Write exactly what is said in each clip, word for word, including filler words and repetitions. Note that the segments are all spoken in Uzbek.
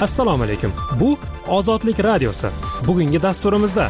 Assalomu alaykum. Bu Ozodlik radiosi. Bugungi dasturimizda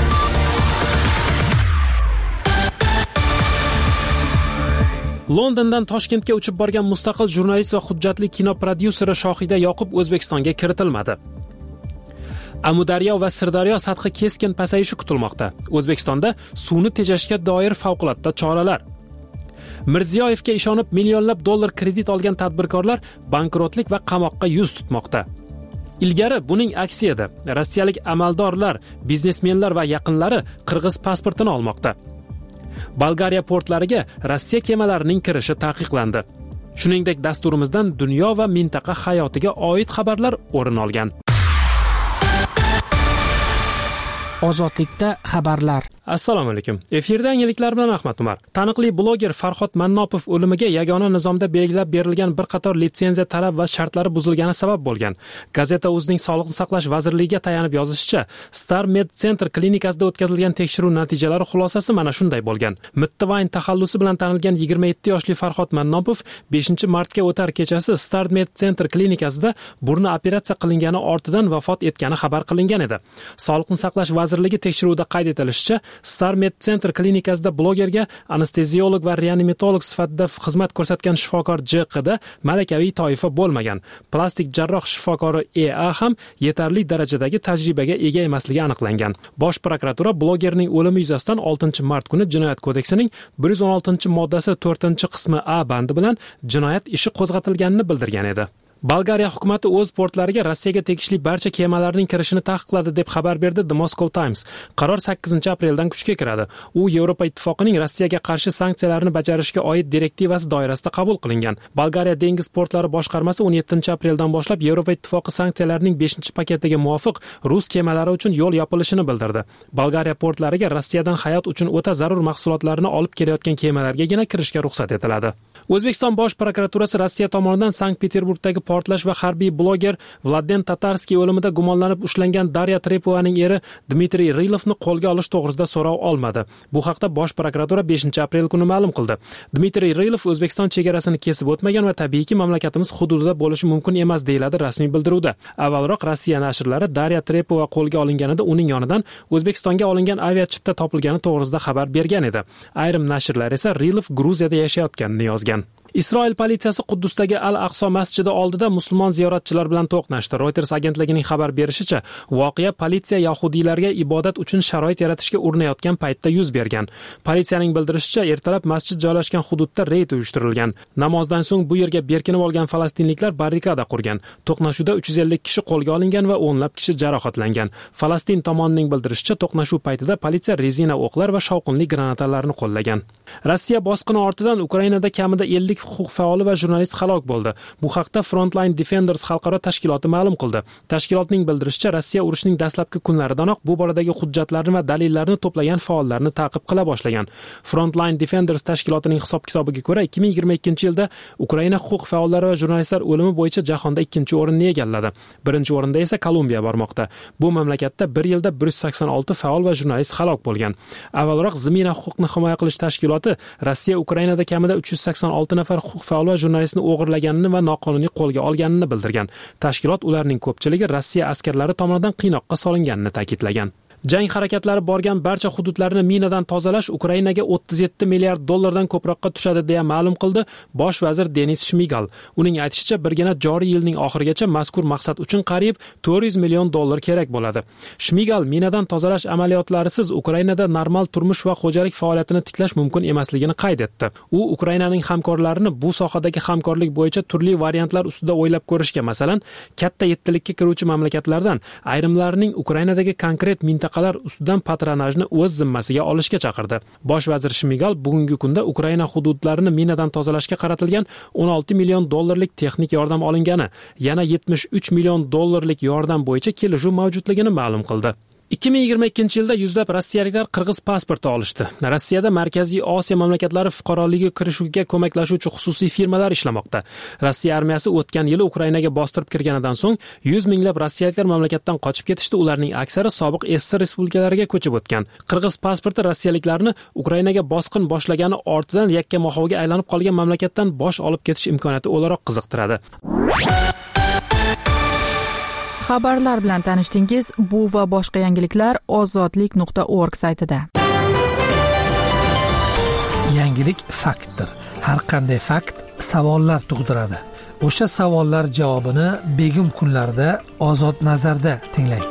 Londondan Toshkentga uchib borgan mustaqil jurnalist va hujjatli kino prodyuseri Shohida Yoqub O'zbekistonga kiritilmadi. Amudaryo va Sirdaryo sathi keskin pasayishi kutilmoqda. O'zbekistonda suvni tejashga doir favqulodda choralar. Mirziyoyevga ishonib millionlab dollar kredit olgan tadbirkorlar bankrotlik va qamoqqa yuz tutmoqda. Ilgari buning aksi edi. Rossiyalik amaldorlar, biznesmenlar va yaqinlari qirg'iz pasportini olmoqda. Bolgariya portlariga Rossiya kemalarining kirishi taqiqlandi. Shuningdek, dasturimizdan dunyo va mintaqa hayotiga oid xabarlar o'rin olgan. Ozodlikda xabarlar. Assalomu alaykum. Efirda yangiliklar bilan Ahmad Umar. Taniqli bloger Farhod Mannopov o'limiga yagona nizomda belgilab berilgan bir qator litsenziya talab va shartlari buzilgani sabab bo'lgan. Gazeta o'zining Sog'liqni saqlash vazirligiga tayanib yozishicha, Star Med Center klinikasida o'tkazilgan tekshiruv natijalari xulosasi mana shunday bo'lgan. Mittivayn taxallusi bilan tanilgan yigirma yetti yoshli Farhod Mannopov beshinchi martga o'tar kechasi Star Med Center klinikasida burni operatsiya qilingani ortidan vafot etgani xabar qilingan edi. Sog'liqni saqlash vazirligi tekshiruvida qayd etilishicha, Star Med Center klinikasida blogerga anesteziolog va reanimatolog sifatida xizmat ko'rsatgan shifokor J Q da malakaviy toifa bo'lmagan. Plastik jarroh shifokori E A ham yetarli darajadagi tajribaga ega emasligi aniqlangan. Bosh prokuratura blogerning o'limi yuzasidan oltinchi mart kuni Jinoyat kodeksining bir yuz o'n oltinchi moddasi to'rtinchi qismi A bandi bilan jinoyat ishi qo'zg'atilganini bildirgan edi. Bolgariya hukumati o'z portlariga Rossiyaga tegishli barcha kemalarning kirishini taqiqladi deb xabar berdi The Moscow Times. Qaror sakkizinchi apreldan kuchga kiradi. U Yevropa ittifoqining Rossiyaga qarshi sanksiyalarni bajarishga oid direktivasi doirasida qabul qilingan. Bolgariya dengiz portlari boshqarmasi o'n yettinchi apreldan boshlab Yevropa ittifoqi sanksiyalarining beshinchi paketiga muvofiq rus kemalari uchun yo'l yopilishini bildirdi. Bolgariya portlariga Rossiyadan hayot uchun o'ta zarur mahsulotlarni olib kelayotgan kemalargagina kirishga ruxsat etiladi. O'zbekiston bosh prokuraturasi Rossiya tomonidan Sankt-Peterburgdagi portlash va harbiy bloger Vladen Tatarskiy o'limida gumonlanib ushlangan Darya Trepovaning eri Dmitriy Rilovni qo'lga olish to'g'risida so'rov olmadi. Bu haqda bosh prokuratura beshinchi aprel kuni ma'lum qildi. Dmitriy Rilov O'zbekiston chegarasini kesib o'tmagan va tabiiyki mamlakatimiz hududida bo'lishi mumkin emas deyiladi rasmiy bildiruvda. Avvalroq Rossiya nashrlari Darya Trepova qo'lga olinganida uning yonidan O'zbekistonga olingan aviachipta topilgani to'g'risida xabar bergan edi. Ayrim nashrlar esa Rilov Gruziyada yashayotganini yozgan. Isroil politsiyasi Quddusdagi Al-Aqso masjidi oldida musulmon ziyoratchilar bilan to'qnashdi. Reuters agentligining xabar berishicha, voqea politsiya yahudiylarga ibodat uchun sharoit yaratishga urinayotgan paytda yuz bergan. Politsiyaning bildirishicha, ertalab masjid joylashgan hududda reyd uyushtirilgan. Namozdan so'ng bu yerga berkinib olgan falastinliklar barrikada qurgan. To'qnashuvda uch yuz ellik kishi qo'lga olingan va o'nlab kishi jarohatlangan. Falastin tomonining bildirishicha, to'qnashuv paytida politsiya rezina o'qlar va shovqinli granatalarni qo'llagan. Rossiya bosqini ortidan Ukrainada kamida ellik huquq faoli va jurnalist halok bo'ldi. Bu haqda Frontline Defenders xalqaro tashkiloti ma'lum qildi. Tashkilotning bildirishicha, Rossiya urushining dastlabki kunlaridanoq bu boradagi hujjatlarni va dalillarni to'plagan faollarni ta'qib qila boshlagan. Frontline Defenders tashkilotining hisob-kitobiga ko'ra, ikki ming yigirma ikkinchi yilda Ukraina huquq faollari va jurnalistlar o'limi bo'yicha jahonda ikkinchi o'rinni egalladi. Birinchi o'rinda esa Kolumbiya bormoqda. Bu mamlakatda bir yilda bir yuz sakson olti faol va jurnalist halok bo'lgan. Avvalroq Zmina huquqni himoya qilish tashkiloti Rossiya Ukrainada kamida uch yuz sakson olti nafar huquq faol va jurnalistni o'g'irlaganini va noqonuniy qo'lga olganini bildirgan. Tashkilot ularning ko'pchiligi Rossiya askarlari tomonidan qiynoqqa solinganini ta'kidlagan. Jang harakatlari borgan barcha hududlarni minadan tozalash Ukrainaga o'ttiz yetti milliard dollardan ko'proqqa tushadi deya ma'lum qildi bosh vazir Denis Shmigal. Uning aytishicha, birgina joriy yilning oxirigacha mazkur maqsad uchun qariyb to'rt yuz million dollar kerak bo'ladi. Shmigal minadan tozalash amaliyotlarisiz Ukrainada normal turmush va xo'jalik faoliyatini tiklash mumkin emasligini qayd etdi. U Ukrainaning hamkorlarini bu sohadagi hamkorlik bo'yicha turli variantlar ustida o'ylab ko'rishga, masalan, katta yettilikka kiruvchi mamlakatlardan ayrimlarining Ukrainadagi konkret mintaqa qalar ustidan patronajni o'z zimmasiga olishga chaqirdi. Bosh vazir Shmigal bugungi kunda Ukraina hududlarini minadan tozalashga qaratilgan o'n olti million dollarlik texnik yordam olingani, yana yetmish uch million dollarlik yordam bo'yicha kelishuv mavjudligini ma'lum qildi. ikki ming yigirma ikkinchi yilda yuzlab rossiyaliklar qirg'iz pasporti olishdi. Rossiyada Markaziy Osiyo mamlakatlari fuqaroligiga kirishuvga ko'maklashuvchi xususiy firmalar ishlamoqda. Rossiya armiyasi o'tgan yili Ukrainaga bostirib kirganidan so'ng yuz minglab rossiyaliklar mamlakatdan qochib ketishdi. Ularning aksari sobiq S S R respublikalariga ko'chib o'tgan. Qirg'iz pasporti rossiyaliklarni Ukrainaga bosqin boshlagani ortidan yakka-mohovga aylanib qolgan mamlakatdan bosh olib ketish imkoniyati o'laroq qiziqtiradi. Xabarlar bilan tanishdingiz. Bu va boshqa yangiliklar ozodlik nuqta org saytida. Yangilik faktdir. Har qanday fakt savollar tug'diradi. O'sha savollar javobini begim kunlarda Ozod nazarda tinglang.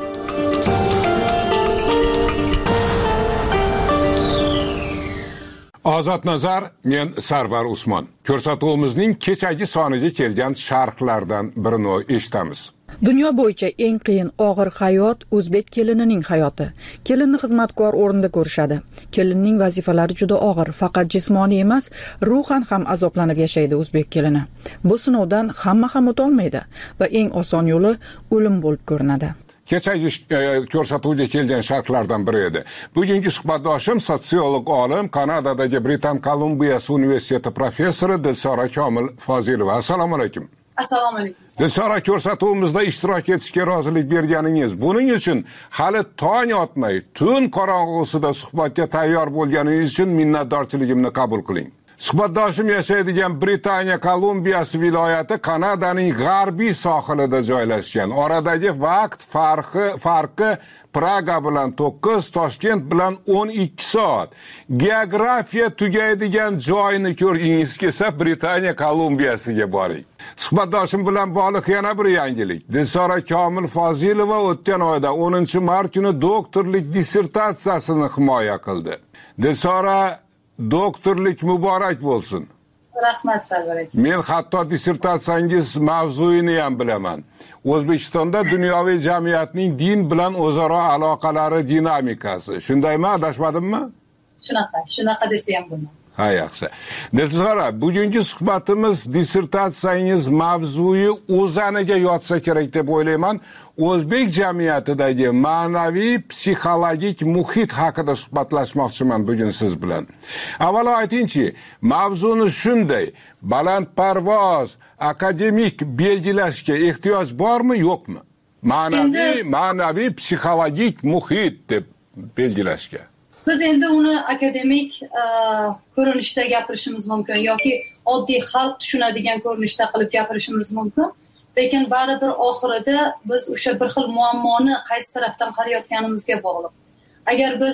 Ozod nazar, men Sarvar Usmon. Ko'rsatuvimizning kechagi soniga kelgan sharhlardan birini eshitamiz. Dunyo bo'yicha eng qiyin og'ir hayot o'zbek kelinining hayoti. Kelinni xizmatkor o'rinda ko'rishadi. Kelinning vazifalari juda og'ir, faqat jismoniy emas, ruhan ham azoblanib yashaydi o'zbek kelini. Bu sinovdan hamma ham o'ta olmaydi va eng oson yo'li o'lim bo'lib ko'rinadi. Kechagi ko'rsatuvga kelgan sharhlardan biri edi. Bugungi suhbatdoshim sotsiolog olim, Kanadadagi Britan Kolumbiyasi universiteti professori Dilsora Komil Fozilova. Assalomu alaykum. Assalomu alaykum. Dilsora, ko'rsatuvimizda ishtirok etishga rozilik berganingiz, buning uchun hali tong otmay, tun qorong'usida suhbatga tayyor bo'lganingiz uchun minnatdorchiligimni qabul qiling. Suhbatdoshim yashaydigan Britaniya Kolumbiyasi viloyati Kanadaning g'arbiy sohilida joylashgan. Oradagi vaqt farqi farqi Praga bilan to'qqiz, Toshkent bilan o'n ikki soat. Geografiya tugaydigan joyni ko'rgingiz kelsa, Britaniya Kolumbiyasiga boring. Suhbatdoshim bilan bog'liq yana bir yangilik. Dilsora Komil Fozilova o'tgan oyda o'ninchi mart kuni doktorlik dissertatsiyasini himoya qildi. Dilsora, doktorlik muborak bo'lsin. Rahmat, Sarvar aka. Men hatto dissertatsiyangiz mavzuyini ham bilaman. O'zbekistonda dunyoviy jamiyatning din bilan o'zaro aloqalari dinamikasi. Shundaymi, adashmadimmi? Shunaqa, shunaqa desa ham bo'ladi. Ha, yaxshi. Dilsora, bugungi suhbatimiz dissertatsiyangiz mavzuyi o'zaniga yotsa kerak deb o'ylayman. O'zbek jamiyatidagi ma'naviy psixologik muhit haqida suhbatlashmoqchiman bugun siz bilan. Avvalo aytingchi, mavzuni shunday balandparvoz, akademik belgilashga ehtiyoj bormi, yo'qmi? Ma'naviy, ma'naviy psixologik muhit deb belgilashga. Biz endi uni akademik ko'rinishda gapirishimiz mumkin yoki oddiy xalq tushunadigan ko'rinishda qilib gapirishimiz mumkin. Lekin baribir oxirida biz o'sha bir xil muammoni qaysi tarafdan qarayotganimizga bog'liq. Agar biz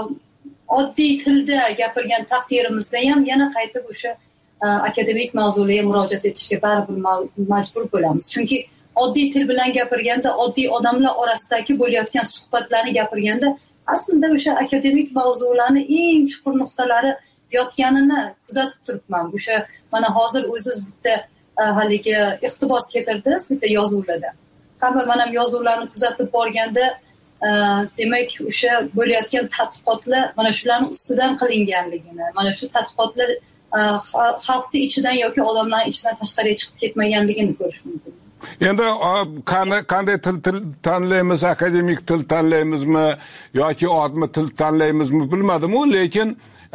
oddiy tilda gapirgan taqdirimizda ham yana qaytib o'sha akademik mavzularga murojaat etishga baribir majbur bo'lamiz. Chunki oddiy til bilan gapirganda, oddiy odamlar orasidagi bo'layotgan suhbatlarni gapirganda aslında o'sha akademik mavzularni eng chuqur nuqtalari yotganini kuzatib turibman. O'sha mana hozir o'ziz bitta haligi iqtibos keltirdingiz bitta yozuvlarda. Hamma men ham yozuvlarni kuzatib borganda, demak o'sha bo'layotgan tadqiqotlar mana shularning ustidan qilinganligini, mana shu tadqiqotlar xalqning ichidan yoki odamlarning ichidan tashqariga chiqib ketmaganligini ko'rish mumkin. Endi qanday til tanlaymiz, akademik til tanlaymizmi yoki odmi til tanlaymizmi bilmadim-u, lekin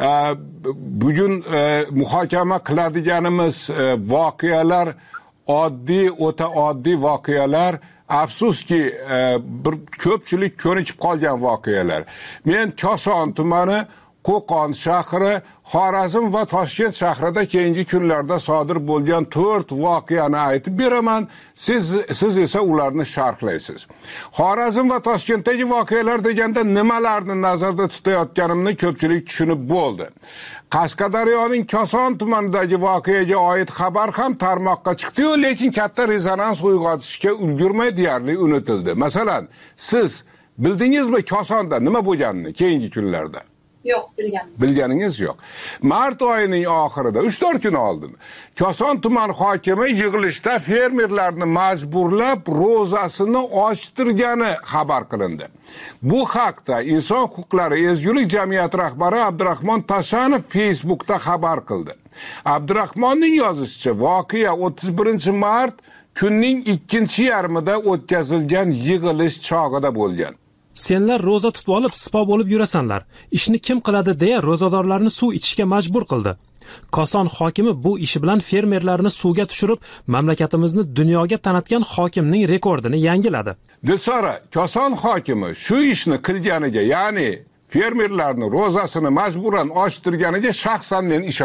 bugun muhokama qiladiganimiz voqealar oddiy, o'ta oddiy voqealar, afsuski bir ko'pchilik ko'nikib qolgan voqealar. Men Koson tumani, Qo'qon shahri, Xorazm va Toshkent shahrida keyingi kunlarda sodir bo'lgan to'rt voqeani aytib beraman. Siz siz esa ularni sharhlaysiz. Xorazm va Toshkentdagi voqealar deganda nimalarni nazarda tutayotganimni ko'pchilik tushunib bo'ldi. Qashqadaryoning Koson tumanidagi voqeaga oid xabar ham tarmoqqa chiqdi-yu, lekin katta rezonans uyg'otishga ulgurmay deyarli unutildi. Masalan, siz bildingizmi Kosonda nima bo'lganini keyingi kunlarda? Yo'q, bilganim. Bilganingiz yo'q. Mart oyining oxirida uch to'rt kun oldin Koson tuman hokimi yig'ilishda fermerlarni majburlab ro'zasini ochtirgani xabar qilindi. Bu haqda Inson huquqlari ezgulik jamiyati rahbari Abdurahmon Tashanov Facebookda xabar qildi. Abdurahmonning yozishicha, voqea o'ttiz birinchi mart kunning ikkinchi yarmida o'tkazilgan yig'ilish chog'ida bo'lgan. Senlar roza tutib olib sipo bo'lib yurasanlar. Ishni kim qiladi deya ro'zadorlarni suv ichishga majbur qildi. Koson hokimi bu ishi bilan fermerlarni suvga tushirib, mamlakatimizni dunyoga tanitgan hokimning rekordini yangiladi. Dilsora, Koson hokimi shu ishni qilganiga, ya'ni fermerlarni ro'zasini majburan ochtirganiga shaxsan men ishondim.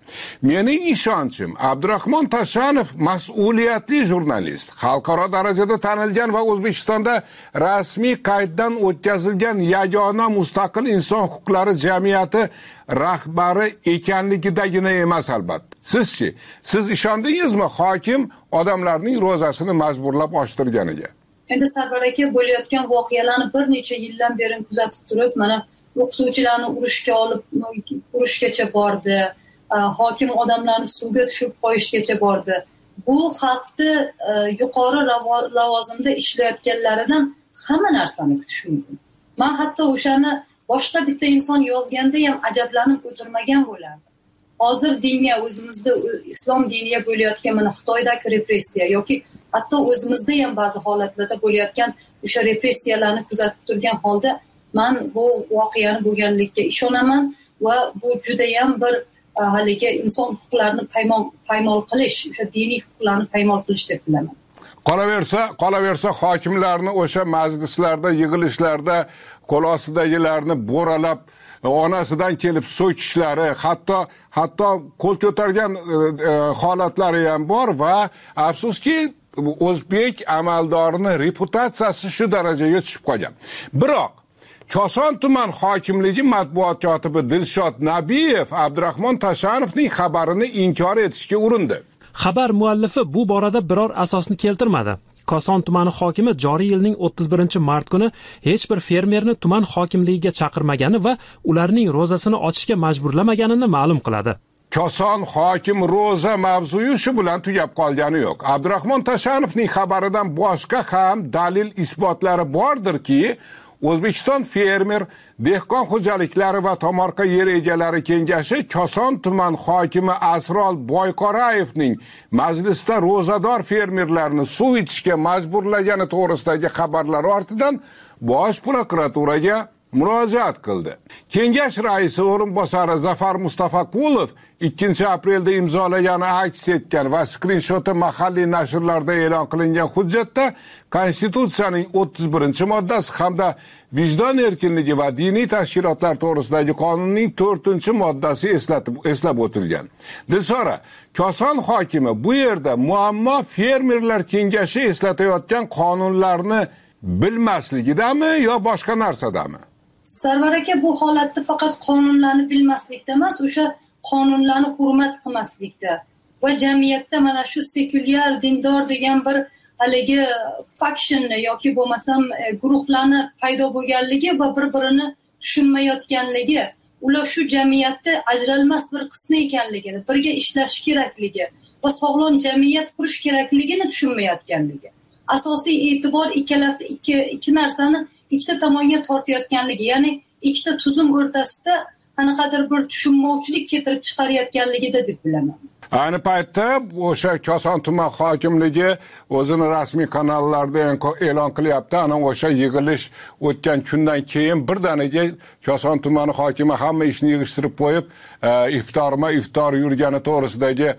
Mening ishonchim, Abdurahmon Tashanov mas'uliyatli jurnalist, xalqaro darajada tanilgan va O'zbekistonda rasmiy qayddan o'tkazilgan yagona mustaqil inson huquqlari jamiyati rahbari ekanligidagina emas albatta. Sizchi, siz ishondingizmi hokim odamlarning ro'zasini majburlab ochtirganiga? Endi Sarvar aka, bo'layotgan voqealarni bir necha yildan beri kuzatib turib, mana o'qituvchilarni urushga olib urushgacha bordi. Hokim odamlarni suvga tushib qo'yishgacha bordi. Bu xalqni yuqori lavozimda ishlayotganlaridan hamma narsani kutish mumkin. Men hatto o'shani boshqa bitta inson yozganda ham ajablanib o'tirmagan bo'lardim. Hozir dinga, o'zimizda islom diniga bo'layotgan mana Xitoydagi repressiya yoki hatto o'zimizda ham ba'zi holatlarda bo'layotgan o'sha repressiyalarni kuzatib turgan holda men bu voqeani bo'lganligiga ishonaman va bu juda ham bir haligi inson huquqlarini paymol paymol qilish, o'sha diniy huquqlarni paymol qilish deb bilaman. Qolaversa, qolaversa hokimlarni o'sha majlislarda, yig'ilishlarda qo'l ostidagilarni bo'ralab, onasidan kelib so'kishlari, hatto hatto qo'l ko'targan e, holatlari ham bor va afsuski o'zbek amaldorining reputatsiyasi shu darajaga tushib qolgan. Biroq Koson tuman hokimligi matbuot kotibi Dilshod Nabiyev Abdurahmon Tashanovning xabarini inkor etishga urindi. Xabar muallifi bu borada biror asosni keltirmadi. Koson tumani hokimi joriy yilning o'ttiz birinchi mart kuni hech bir fermerni tuman hokimligiga chaqirmagani va ularning ro'zasini ochishga majburlamaganini ma'lum qiladi. Koson hokim ro'za mavzuyi shu bilan tugab qolgani yo'q. Abdurahmon Tashanovning xabaridan boshqa ham dalil isbotlari bordirki, O'zbekiston fermer, dehqon xo'jaliklari va tomorqa yer egalari kengashi Koson tuman hokimi Asrol Boyqorayevning majlisda ro'zador fermerlarni suv ichishga majburlagani to'g'risidagi xabarlar ortidan Bosh prokuraturaga murojaat qildi. Kengash raisi o'rinbosari Zafar Mustafaqulov ikkinchi aprelda imzolagani aks etgan va skrinshoti mahalliy nashrlarda e'lon qilingan hujjatda Konstitutsiyaning o'ttiz birinchi moddasi hamda vijdon erkinligi va diniy tashkilotlar to'g'risidagi qonunning to'rtinchi moddasi eslatib eslab o'tilgan. Dilsora, Koson hokimi bu yerda muammo fermerlar kengashi eslatayotgan qonunlarni bilmasligidami yo boshqa narsadami? Sarvar aka, bu holatda faqat qonunlarni bilmaslikda emas, o'sha qonunlarni hurmat qilmaslikda va jamiyatda mana shu sekulyar dindor degan bir haligi faksionni yoki bo'lmasam guruhlarni paydo bo'lganligi va bir-birini tushunmayotganligi, ular shu jamiyatda ajralmas bir qismi ekanligini, birga ishlash kerakligi va sog'lom jamiyat qurish kerakligini tushunmayotganligi. Asosiy e'tibor ikkalasi ikki ikki narsani ikkita tomonga tortayotganligi, ya'ni ikkita tuzum o'rtasida qanaqadir bir tushunmovchilik keltirib chiqarayotganligida deb bilaman. Ayni paytda o'sha Koson tuman hokimligi o'zini rasmiy kanallarida e'lon qilyapti. Ana o'sha yig'ilish o'tgan kundan keyin birdaniga Koson tumani hokimi hamma ishni yig'ishtirib qo'yib, iftorma iftor yurgani to'g'risidagi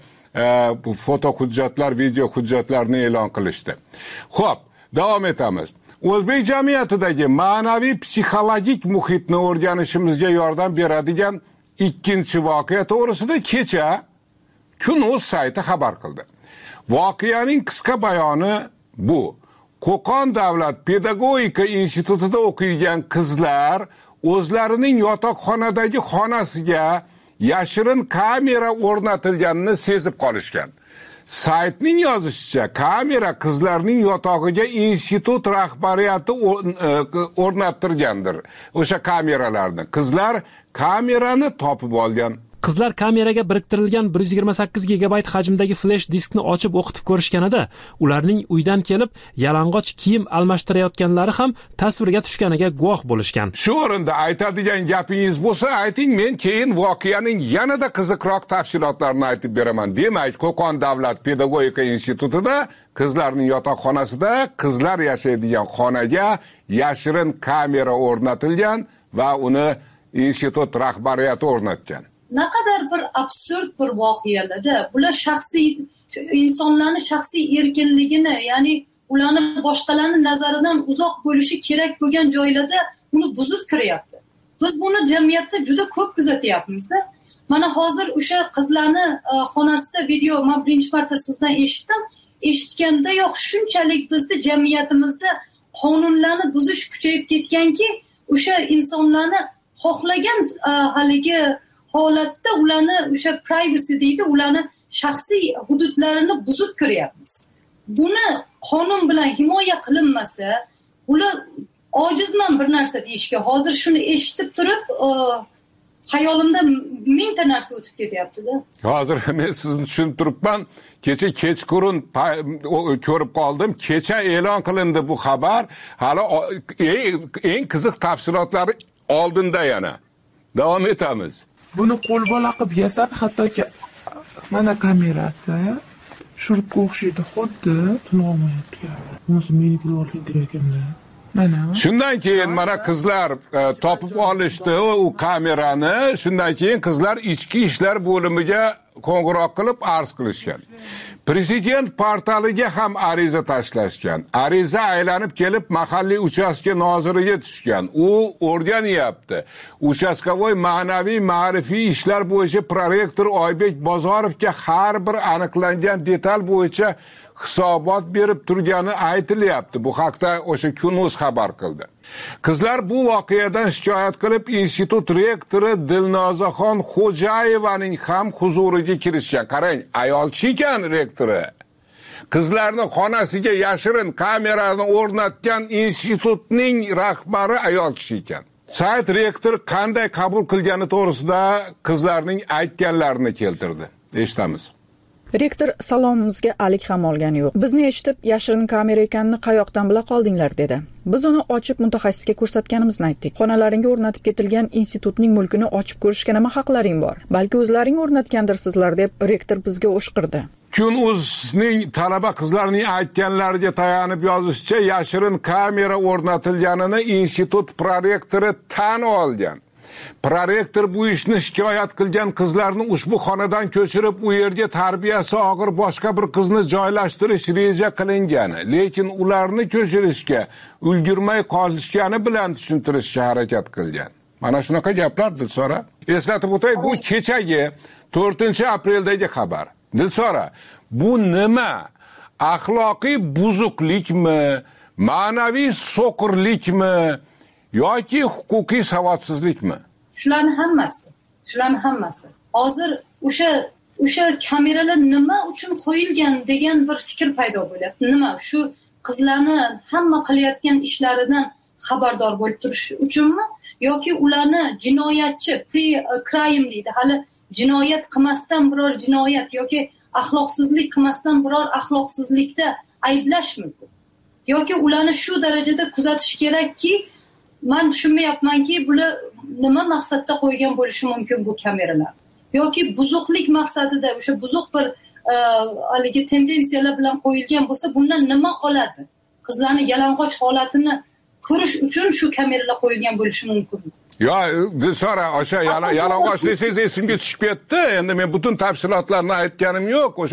bu foto hujjatlar, video hujjatlarni e'lon qilishdi. Xo'p, davom etamiz. O'zbek jamiyatidagi ma'naviy psixologik muhitni o'rganishimizga yordam beradigan ikkinchi voqea to'g'risida kecha Kun.uz sayti xabar qildi. Voqeaning qisqa bayoni bu. Qo'qon davlat pedagogika institutida o'qiydigan qizlar o'zlarining yotoqxonadagi xonasiga yashirin kamera o'rnatilganini sezib qolishgan. Saytning yozishicha, kamera qizlarning yotog'iga institut rahbariyati o'rnattirgandir. O'sha kameralarni qizlar kamerani topib olgan. Qizlar kameraga biriktirilgan bir yuz yigirma sakkiz gigabayt hajmdagi flash diskni ochib o'qitib ko'rishganida, ularning uydan kelib yalang'och kiyim almashtirayotganlari ham tasvirga tushganiga guvoh bo'lishgan. Shu o'rinda aytadigan gapingiz bo'lsa, ayting, men keyin voqeaning yanada qiziqroq tafsilotlarini aytib beraman. Demak, Qo'qon davlat pedagogika institutida qizlarning yotoqxonasida qizlar yashaydigan xonaga yashirin kamera o'rnatilgan va uni institut rahbariyati o'rnatgan. Naqadar bir absurd bir voqealarda bular shaxsiy insonlarning shaxsiy erkinligini, ya'ni ularni boshqalarning nazaridan uzoq bo'lishi kerak bo'lgan joylarda uni buzib kiryapti. Biz buni jamiyatda juda ko'p kuzatyapmiz-da. mana hozir o'sha qizlarni xonasida video men birinchi marta sizdan eshitdim. Eshitganda yo'q, shunchalik bizda jamiyatimizda qonunlarni buzish kuchayib ketganki, o'sha insonlarni xohlagan haligi holatda ularni o'sha privacy deydi, ularni shaxsiy hududlarini buzib kiryapmiz. Buni qonun bilan himoya qilinmasa, ular ojizman bir narsa deyishga. Hozir shuni eshitib turib, hayolimda mingta narsa o'tib ketyapti-da. Hozir men sizni tushunib turibman. Kecha kechqurun ko'rib qoldim. Kecha e'lon qilindi bu xabar. Hali eng qiziq tafsilotlari oldinda yana. Davom etamiz. Buni qo'lbola qilib yasab, hattoki mana kamerasi shurupga o'xshaydi, xuddi tilolmayapti. Nasıl meniki olib kerakanda. Mana. Shundan keyin mana qizlar e, topib olishdi u kamerani. Shundan keyin qizlar ichki ishlar bo'limiga qo'ng'iroq qilib arz qilishgan. Prezident portaliga ham ariza tashlashgan. Ariza aylanib kelib mahalliy uchastka noziriga tushgan. U o'rganyapti. Uchastkovoy ma'naviy ma'rifiy ishlar bo'yicha prorektor Oybek Bozorovga har bir aniqlangan detal bo'yicha hisobot berib turgani aytilyapti. Bu haqda o'sha Kunuz xabar qildi. Qizlar bu voqeadan shikoyat qilib institut rektori Dilnozaxon Xo'jayevaning ham huzuriga kirishgan. Qarang, ayol ekan rektori. Qizlarni xonasiga yashirin kamerani o'rnatgan institutning rahbari ayol ekan. Sayt rektor qanday qabul qilgani to'g'risida qizlarning aytganlarini keltirdi. Eshitamiz. Rektor salomimizga alik ham olgani yo'q. Bizni eshitib, yashirin kamera ekanini qayoqdan bila qoldinglar dedi. Biz uni ochib mutaxassisga ko'rsatganimizni aytdik. Xonalaringga o'rnatib ketilgan institutning mulkini ochib ko'rishga nima haqlaring bor? Balki o'zlaring o'rnatgandirsizlar deb rektor bizga o'shqirdi. Kunuzning talaba qizlarning aytganlariga tayanib yozishicha, yashirin kamera o'rnatilganini institut prorektori tan olgan. Prorektor bu ishni shikoyat qilgan qizlarni ushbu xonadan ko'chirib, u yerga tarbiyasi og'ir boshqa bir qizni joylashtirish reja qilingan, lekin ularni ko'chirishga ulgurmay qolishgani bilan tushuntirishga harakat qilgan. Mana shunaqa gaplar Dilsora. Eslatib o'tay, bu kechagi to'rtinchi apreldagi xabar. Dilsora, bu nima? Axloqiy buzuqlikmi, ma'naviy so'qirlikmi yoki huquqiy savodsizlikmi? Shularning hammasi. Shularning hammasi. Hozir o'sha o'sha kameralar nima uchun qo'yilgan degan bir fikr paydo bo'lyapti. Nima? Shu qizlarni hamma qilayotgan ishlaridan xabardor bo'lib turish uchunmi yoki ularni jinoyatchi, pre-crime deydi, hali jinoyat qilmasdan biror jinoyat yoki axloqsizlik qilmasdan biror axloqsizlikda ayblashmi? Yoki ularni shu darajada kuzatish kerakki, men tushunmayapmanki, bular nima maqsadda qo'ygan bo'lishi mumkin bu kameralar? Yoki buzuqlik maqsadida o'sha buzuq bir haligi tendensiyalar bilan qo'yilgan bo'lsa, bundan nima oladi? Qizlarning yalang'och holatini ko'rish uchun shu kameralar qo'yilgan bo'lishi mumkin. Yo, Dilsora, o'sha yalang'och desangiz esimga tushib ketdi. Endi men butun tafsilotlarni aytganim yo'q. O'sha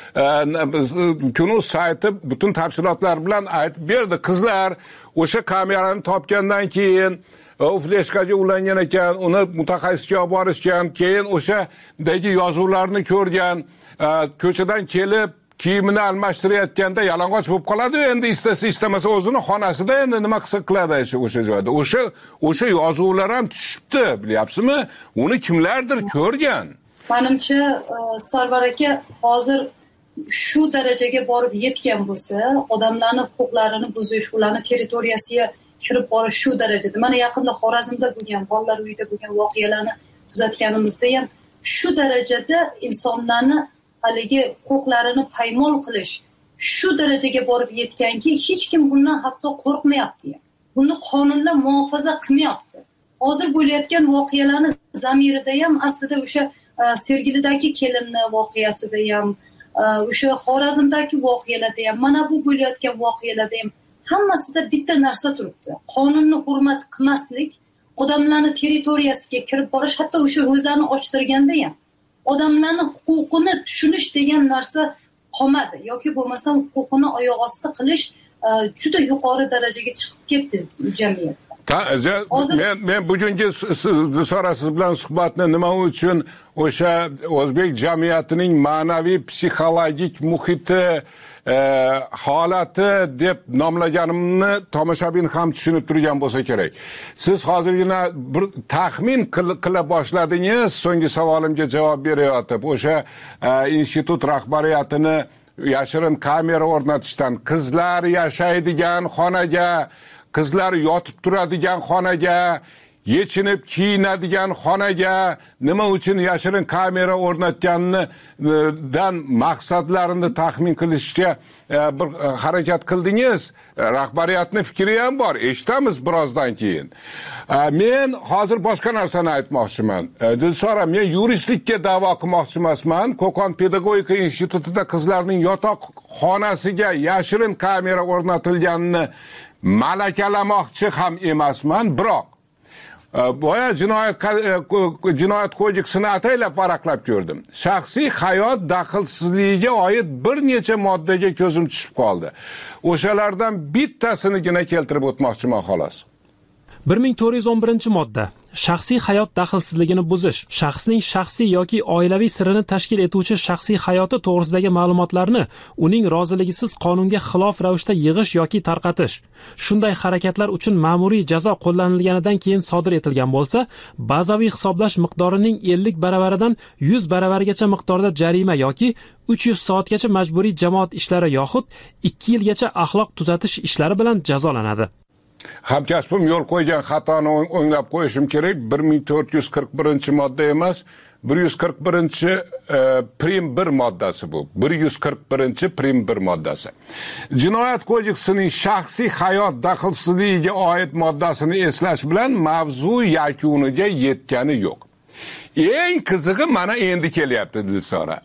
Kunuz sayti butun tafsilotlar bilan aytib berdi. Qizlar o'sha kamerani topgandan keyin u fleshkaga ulangan ekan, uni mutaxassisga olib borishgan, keyin o'shadagi yozuvlarni ko'rgan, ko'chadan kelib kiyimini almashtirayotganda yalang'och bo'lib qoladi. Endi istasa istamasa o'zini xonasida endi nima qilsa qiladi o'sha joyda. O'sha o'sha yozuvlar ham tushibdi, bilyapsizmi? Uni kimlardir ko'rgan. Menimcha, Sarvar aka hozir shu darajaga borib yetgan bo'lsa, odamlarning huquqlarini buzish, ularning territoriyasiga kirib borish shu darajada. Mana yaqinda Xorazmda bo'lgan, bolalar uyida bo'lgan voqealarni kuzatganimizda ham shu darajada insonlarni haligi huquqlarini paymol qilish shu darajaga borib yetganki, hech kim bundan hatto qo'rqmayapti. Buni qonunlar muhofaza qilmayapti. Hozir bo'layotgan voqealarni zamirida ham aslida o'sha Sergelidagi kelinni voqeasida ham, o'sha Xorazmdagi voqealarda ham, mana bu bo'layotgan voqealarda ham hammasida bitta narsa turibdi. Qonunni hurmat qilmaslik, odamlarni territoriyasiga kirib borish, hatto o'sha ro'zani ochtirganda ham odamlarning huquqini tushunish degan narsa qolmadi yoki bo'lmasam huquqini oyoq osti qilish juda yuqori darajaga chiqib ketdi jamiyatda. men men bugungi so'rasiz bilan suhbatni nima uchun o'sha o'zbek jamiyatining ma'naviy psixologik muhiti e, holati deb nomlaganimni tomoshabin ham tushunib turgan bo'lsa kerak. Siz hozirgina bir taxmin qila boshladingiz so'nggi savolimga javob berayotib. O'sha e, institut rahbariyatini yashirin kamera o'rnatishdan, qizlar yashaydigan xonaga, qizlar yotib turadigan xonaga, yechinib kiyinadigan xonaga nima uchun yashirin kamera o'rnatganidan maqsadlarini taxmin qilishga bir harakat qildingiz. Rahbariyatni fikri ham bor, eshitamiz birozdan keyin. Men hozir boshqa narsani aytmoqchiman. Dilsora, men yuristlikka da'vo qilmoqchi emasman. Qo'qon pedagogika institutida qizlarning yotoq xonasiga yashirin kamera o'rnatilganini malakalamoqchi ham emasman, biroq boya jinoyat jinoyat kodeksini ataylab varaqlab ko'rdim. Shaxsiy hayot daxlsizligiga oid bir necha moddaga ko'zim tushib qoldi. O'shalardan bittasinigina keltirib o'tmoqchiman xolos. bir ming to'rt yuz o'n birinchi modda. Shaxsiy hayot daxlsizligini buzish, shaxsning shaxsiy yoki oilaviy sirini tashkil etuvchi shaxsiy hayoti to'g'risidagi ma'lumotlarni uning roziligisiz qonunga xilof ravishda yig'ish yoki tarqatish. Shunday harakatlar uchun ma'muriy jazo qo'llanilganidan keyin sodir etilgan bo'lsa, bazaviy hisoblash miqdorining ellik baravaridan yuz baravargacha miqdorda jarima yoki uch yuz soatgacha majburiy jamoat ishlari yoxud ikki yilgacha axloq tuzatish ishlari bilan jazolanadi. Hamkasbim yo'l qo'ygan xatoni o'nglab qo'yishim kerak. bir ming to'rt yuz qirq birinchi modda emas, bir yuz qirq birinchi e, prim bir moddasi bu. bir yuz qirq birinchi prim bir moddasi. Jinoyat kodeksining shaxsiy hayot daxlsizligiga oid moddasini eslash bilan mavzu yakuniga yetgani yo'q. Eng qizig'i mana endi kelyapti Dilsora.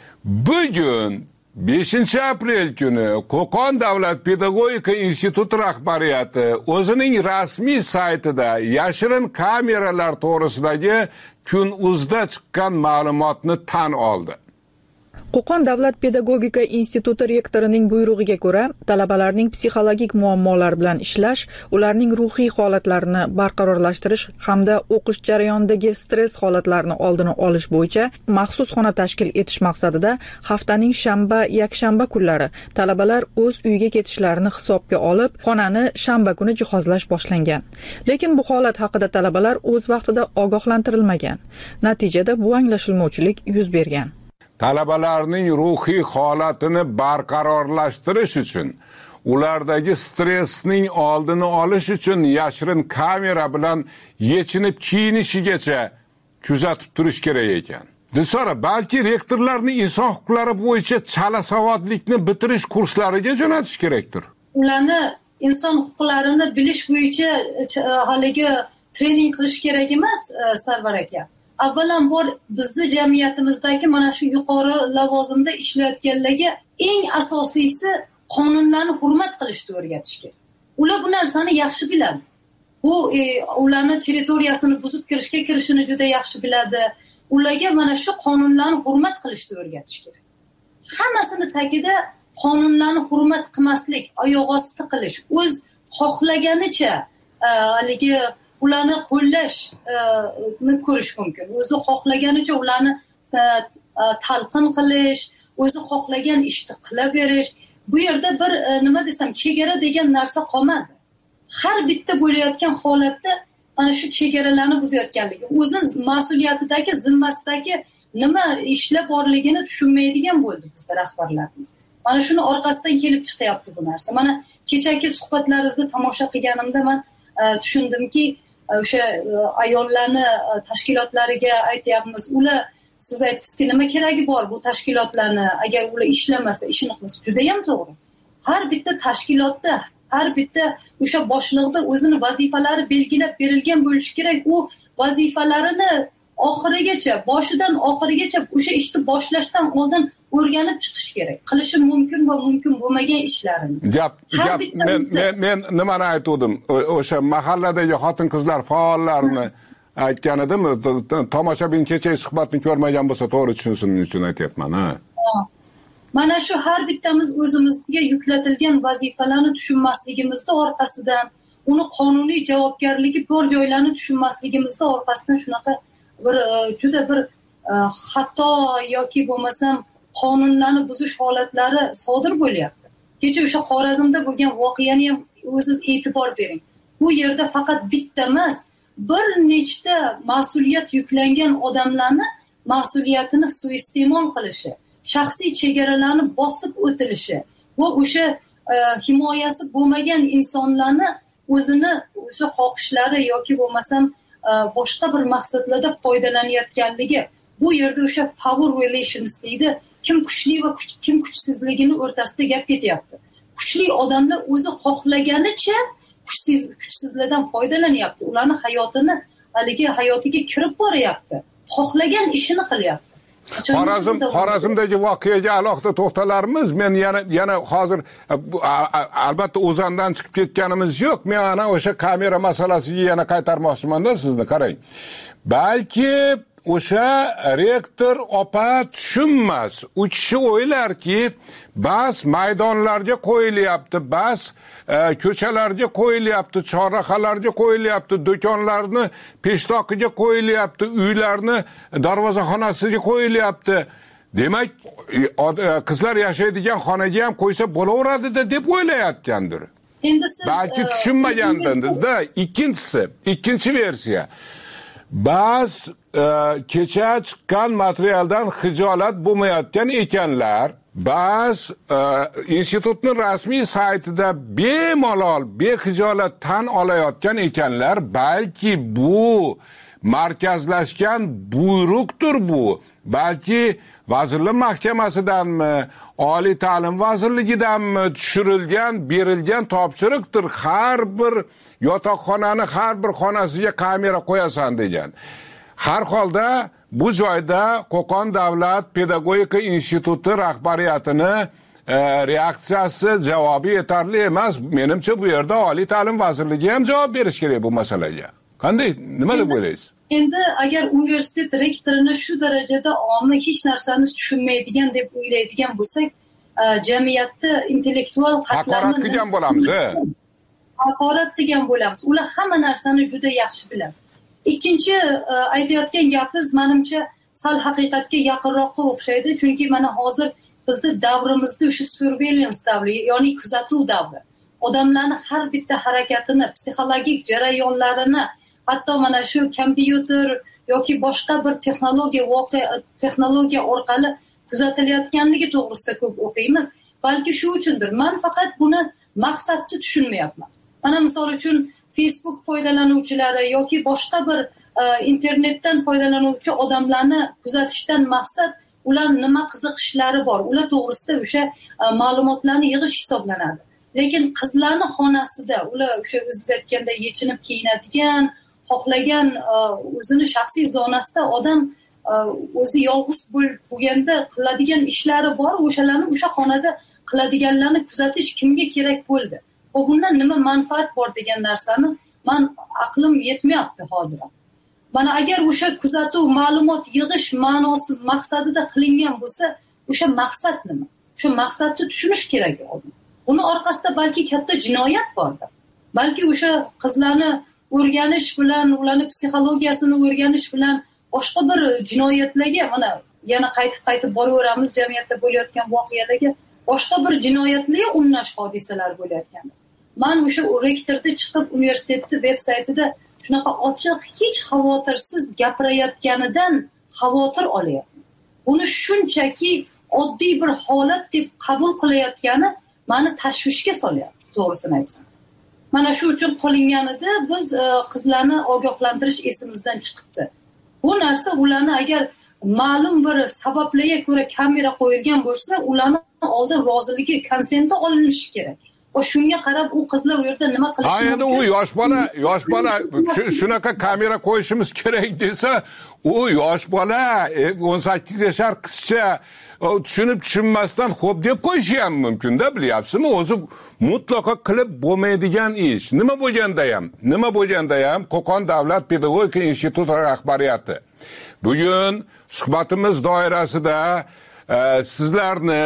Bugun beshinchi aprel kuni Qo'qon davlat pedagogika instituti rahbariyati o'zining rasmiy saytida yashirin kameralar to'g'risidagi Kun.uzda chiqqan ma'lumotni tan oldi. Qo'qon davlat pedagogika instituti rektorining buyrug'iga ko'ra, talabalarning psixologik muammolari bilan ishlash, ularning ruhiy holatlarini barqarorlashtirish hamda o'qish jarayonidagi stress holatlarini oldini olish bo'yicha maxsus xona tashkil etish maqsadida haftaning shanba, yakshanba kunlari talabalar o'z uyiga ketishlarini hisobga olib, xonani shanba kuni jihozlash boshlangan. Lekin bu holat haqida talabalar o'z vaqtida ogohlantirilmagan. Natijada bu anglashilmovchilik yuz bergan. Talabalarning ruhiy holatini barqarorlashtirish uchun, ulardagi stressning oldini olish uchun yashirin kamera bilan yechinib kiyinishigacha kuzatib turish kerak ekan. Dilsora, balki rektorlarni inson huquqlari bo'yicha chala savodlikni bitirish kurslariga jo'natish kerakdir. Ularni inson huquqlarini bilish bo'yicha haligi trening qilish kerak emas, Sarvar aka. Avvalambor bizni jamiyatimizdagi mana shu yuqori lavozimda ishlayotganlarga eng asosiysi qonunlarni hurmat qilishni o'rgatish kerak. Ular bu narsani yaxshi biladi. Bu e, ularni territoriyasini buzib kirishga kirishini juda yaxshi biladi. Ularga mana shu qonunlarni hurmat qilishni o'rgatish kerak. Hammasini tagida qonunlarni hurmat qilmaslik, oyoq osti qilish, o'z xohlaganicha haligi ularni qo'llashni ko'rish mumkin. O'zi xohlaganicha ularni talqin qilish, o'zi xohlagan ishni qilaverish. Bu yerda bir nima desam, chegara degan narsa qolmadi. Har bitta bo'layotgan holatda mana shu chegaralarni buzayotganligi, o'zi mas'uliyatidagi, zimmasidagi nima ishlar borligini tushunmaydigan bo'ldi bizda rahbarlarimiz. Mana shuni orqasidan kelib chiqyapti bu narsa. Mana kechagi suhbatlaringizni tomosha qilganimda men tushundimki, o'sha ayollarni tashkilotlariga aytyapmiz. Ular siz aytdingizki, nima keragi bor bu tashkilotlarni, agar ular ishlamasa, ishini qilsa juda ham to'g'ri. Har bitta tashkilotda, har bitta o'sha boshliqda o'zini vazifalari belgilab berilgan bo'lishi kerak. U vazifalarini oxirigacha, boshidan oxirigacha o'sha ishni boshlashdan oldin o'rganib chiqish kerak. Qilishi mumkin va mumkin bo'lmagan ishlarini. Gap, gap men men men nimani aytdim? O'sha mahalladagi xotin-qizlar faollarini aytgan edim. Tomoshabin kechagi suhbatni ko'rmagan bo'lsa, to'g'ri tushunsin uchun aytyapman, ha. Mana shu har bittamiz o'zimizga yuklatilgan vazifalarni tushunmasligimizning orqasidan uni qonuniy javobgarligi bor joylarni tushunmasligimizda orqasidan shunaqa bir juda bir xato yoki bo'lmasam qonunlarni buzish holatlari sodir bo'lyapti. Kecha o'sha Xorazmda bo'lgan voqeani ham o'zingiz e'tibor bering. Bu yerda faqat bitta emas, bir nechta mas'uliyat yuklangan odamlarni mas'uliyatini suiiste'mol qilishi, shaxsiy chegaralarni bosib o'tilishi va o'sha himoyasi bo'lmagan insonlarni o'zini o'sha xohishlari yoki bo'lmasam boshqa bir maqsadlarda foydalanayotganligi, bu yerda o'sha power relations deydi, kim kuchli va kim kuchsizligini o'rtasida gap ketyapti. Kuchli odamlar o'zi xohlaganicha kuchsiz kuchsizlardan foydalanyapti. Ularni hayotini haligi hayotiga kirib boryapti. Xohlagan ishini qilyapti. Xorazm Xorazmdagi voqeaga alohida to'xtalarmiz. Men yana yana hozir albatta o'zandan chiqib ketganimiz yo'q. Men ana o'sha kamera masalasiga yana qaytarmoqchiman-da sizni, qarang. Balki o'sha rektor opa tushunmas. U kishi o'ylarki, bas maydonlarga qo'yilyapti, bas ko'chalarga qo'yilyapti, chorrahalarga qo'yilyapti, do'konlarni peshtoqiga qo'yilyapti, uylarni darvozaxonasiga qo'yilyapti. Demak, qizlar yashaydigan xonaga ham qo'ysa bo'laveradi-da deb o'ylayotgandir. Endi siz balki tushunmagandir-da. Ikkinchisi, ikkinchi versiya. Bas kecha chiqqan materialdan xijolat bo'lmayotgan ekanlar. Bas institutning rasmiy saytida bemalol, bexijolat tan olayotgan ekanlar. Balki bu markazlashgan buyruqdir bu. Balki Vazirlar Mahkamasidanmi, Oliy ta'lim vazirligidanmi tushirilgan, berilgan topshiriqdir. Har bir yotoqxonani har bir xonasiga kamera qo'yasan degan. Har holda bu joyda Qo'qon davlat pedagogika instituti rahbariyatini e, reaksiyasi, javobi yetarli emas. Menimcha bu yerda Oliy ta'lim vazirligi ham javob berish kerak bu masalaga. Qanday, nima deb o'ylaysiz? Endi agar universitet rektorini shu darajada omma hech narsani tushunmaydigan deb o'ylaydigan bo'lsak, jamiyatda intellektual qatlamni haqorat qilgan bo'lamiz. Haqorat qilgan bo'lamiz. Ular hamma narsani juda yaxshi biladi. Ikkinchi aytayotgan gapingiz menimcha sal haqiqatga yaqinroqqa o'xshaydi, chunki mana hozir bizning davrimizda o'sha surveillance davri, ya'ni kuzatuv davri. Odamlarning har bitta harakatini, psixologik jarayonlarini, hatto mana shu kompyuter yoki boshqa bir texnologiya voqea texnologiya orqali kuzatilayotganligi to'g'risida ko'p o'qiymiz. Balki shu uchundir. Men faqat buni maqsadni tushunmayapman. Mana misol uchun Facebook foydalanuvchilari yoki boshqa bir internetdan foydalanuvchi odamlarni kuzatishdan maqsad ular nima qiziqishlari bor, ular to'g'risida o'sha ma'lumotlarni yig'ish hisoblanadi. Lekin qizlarning xonasida ular o'sha o'zingiz aytganda yechinib kiyinadigan, xohlagan o'zini shaxsiy zonasida odam o'zi yolg'iz bo'lganda qiladigan ishlari bor, o'shalarni o'sha xonada qiladiganlarni kuzatish kimga kerak bo'ldi? Va bundan nima manfaat bor degan narsani men aqlim yetmayapti hozir. Mana agar o'sha kuzatuv, ma'lumot yig'ish ma'nosi maqsadida qilingan bo'lsa, o'sha maqsad nima? O'sha maqsadni tushunish kerak edi. Uni orqasida balki katta jinoyat bordir. Balki o'sha qizlarni o'rganish bilan, ularning psixologiyasini o'rganish bilan boshqa bir jinoyatlarga, mana yana qaytib-qaytib boraveramiz jamiyatda bo'layotgan voqealarga, boshqa bir jinoyatlarga unnash hodisalar bo'layotgandi. Men o'sha rektorda chiqib universitetning veb-saytida shunaqa ochiq, hech xavotirsiz gapirayotganidan xavotir olyapman. Buni shunchaki oddiy bir holat deb qabul qilayotgani meni tashvishga solyapti, to'g'risini aytsam. Mana shu uchun qo'linganida biz qizlarni ogohlantirish esimizdan chiqibdi. Bu narsa ularni agar ma'lum bir sabablarga ko'ra kamera qo'yilgan bo'lsa, ularning oldin roziligi, konsenti olinishi kerak. Va shunga qarab u qizlar u yerda nima qilishi mumkin? Endi u yosh bola, yosh bola shunaqa kamera qo'yishimiz kerak desa, u yosh bola, o'n sakkiz yashar qizcha tushunib tushunmasdan xo'p deb qo'yishi ham mumkin-da, bilyapsizmi? O'zi mutlaqo qilib bo'lmaydigan ish. Nima bo'lganda ham, nima bo'lganda ham Qo'qon davlat pedagogika instituti rahbariyati bugun suhbatimiz doirasida e, sizlarni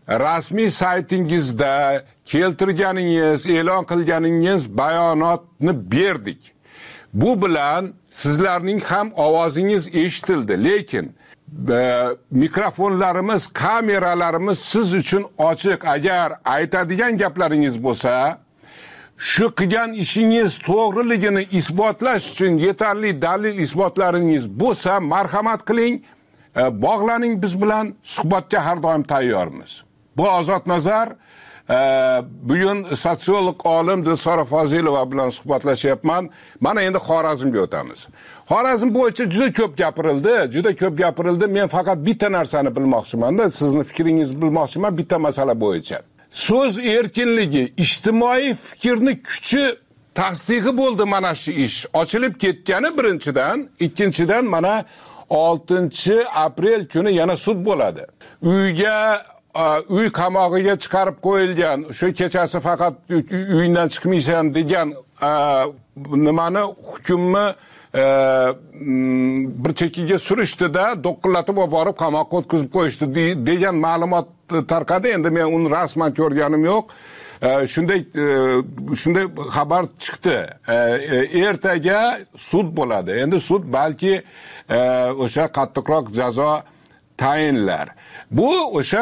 rasmiy saytingizda keltirganingiz, e'lon qilganingiz bayonotni berdik. Bu bilan sizlarning ham ovozingiz eshitildi, lekin e, mikrofonlarimiz, kameralarimiz siz uchun ochiq. Agar aytadigan gaplaringiz bo'lsa, shu qilgan ishingiz to'g'riligini isbotlash uchun yetarli dalil isbotlaringiz bo'lsa, marhamat qiling, e, bog'laning biz bilan, suhbatga har doim tayyormiz. Bu Ozod Nazar, e, bugun sotsiolog olim Dilsora Fozilova bilan suhbatlashyapman. Mana endi Xorazmga o'tamiz. Xorazm bo'yicha juda ko'p gapirildi, juda ko'p gapirildi. Men faqat bitta narsani bilmoqchiman-da, sizni fikringizni bilmoqchiman bitta masala bo'yicha. So'z erkinligi, ijtimoiy fikrni kuchi tasdig'i bo'ldi mana shu ish. Ochilib ketgani birinchidan, ikkinchidan mana oltinchi aprel kuni yana sud bo'ladi. Uyga uy qamog'iga chiqarib qo'yilgan, shu kechasi faqat uydan chiqmaysan degan nimani hukmni bir chekkiga surishdi-da, do'qillatib olib borib qamoqqa o'tkazib qo'yishdi degan ma'lumot tarqadi. Endi men uni rasman ko'rganim yo'q. Shunday shunday xabar chiqdi. Ertaga sud bo'ladi. Endi sud balki o'sha qattiqroq jazo tayinlar. Bu o'sha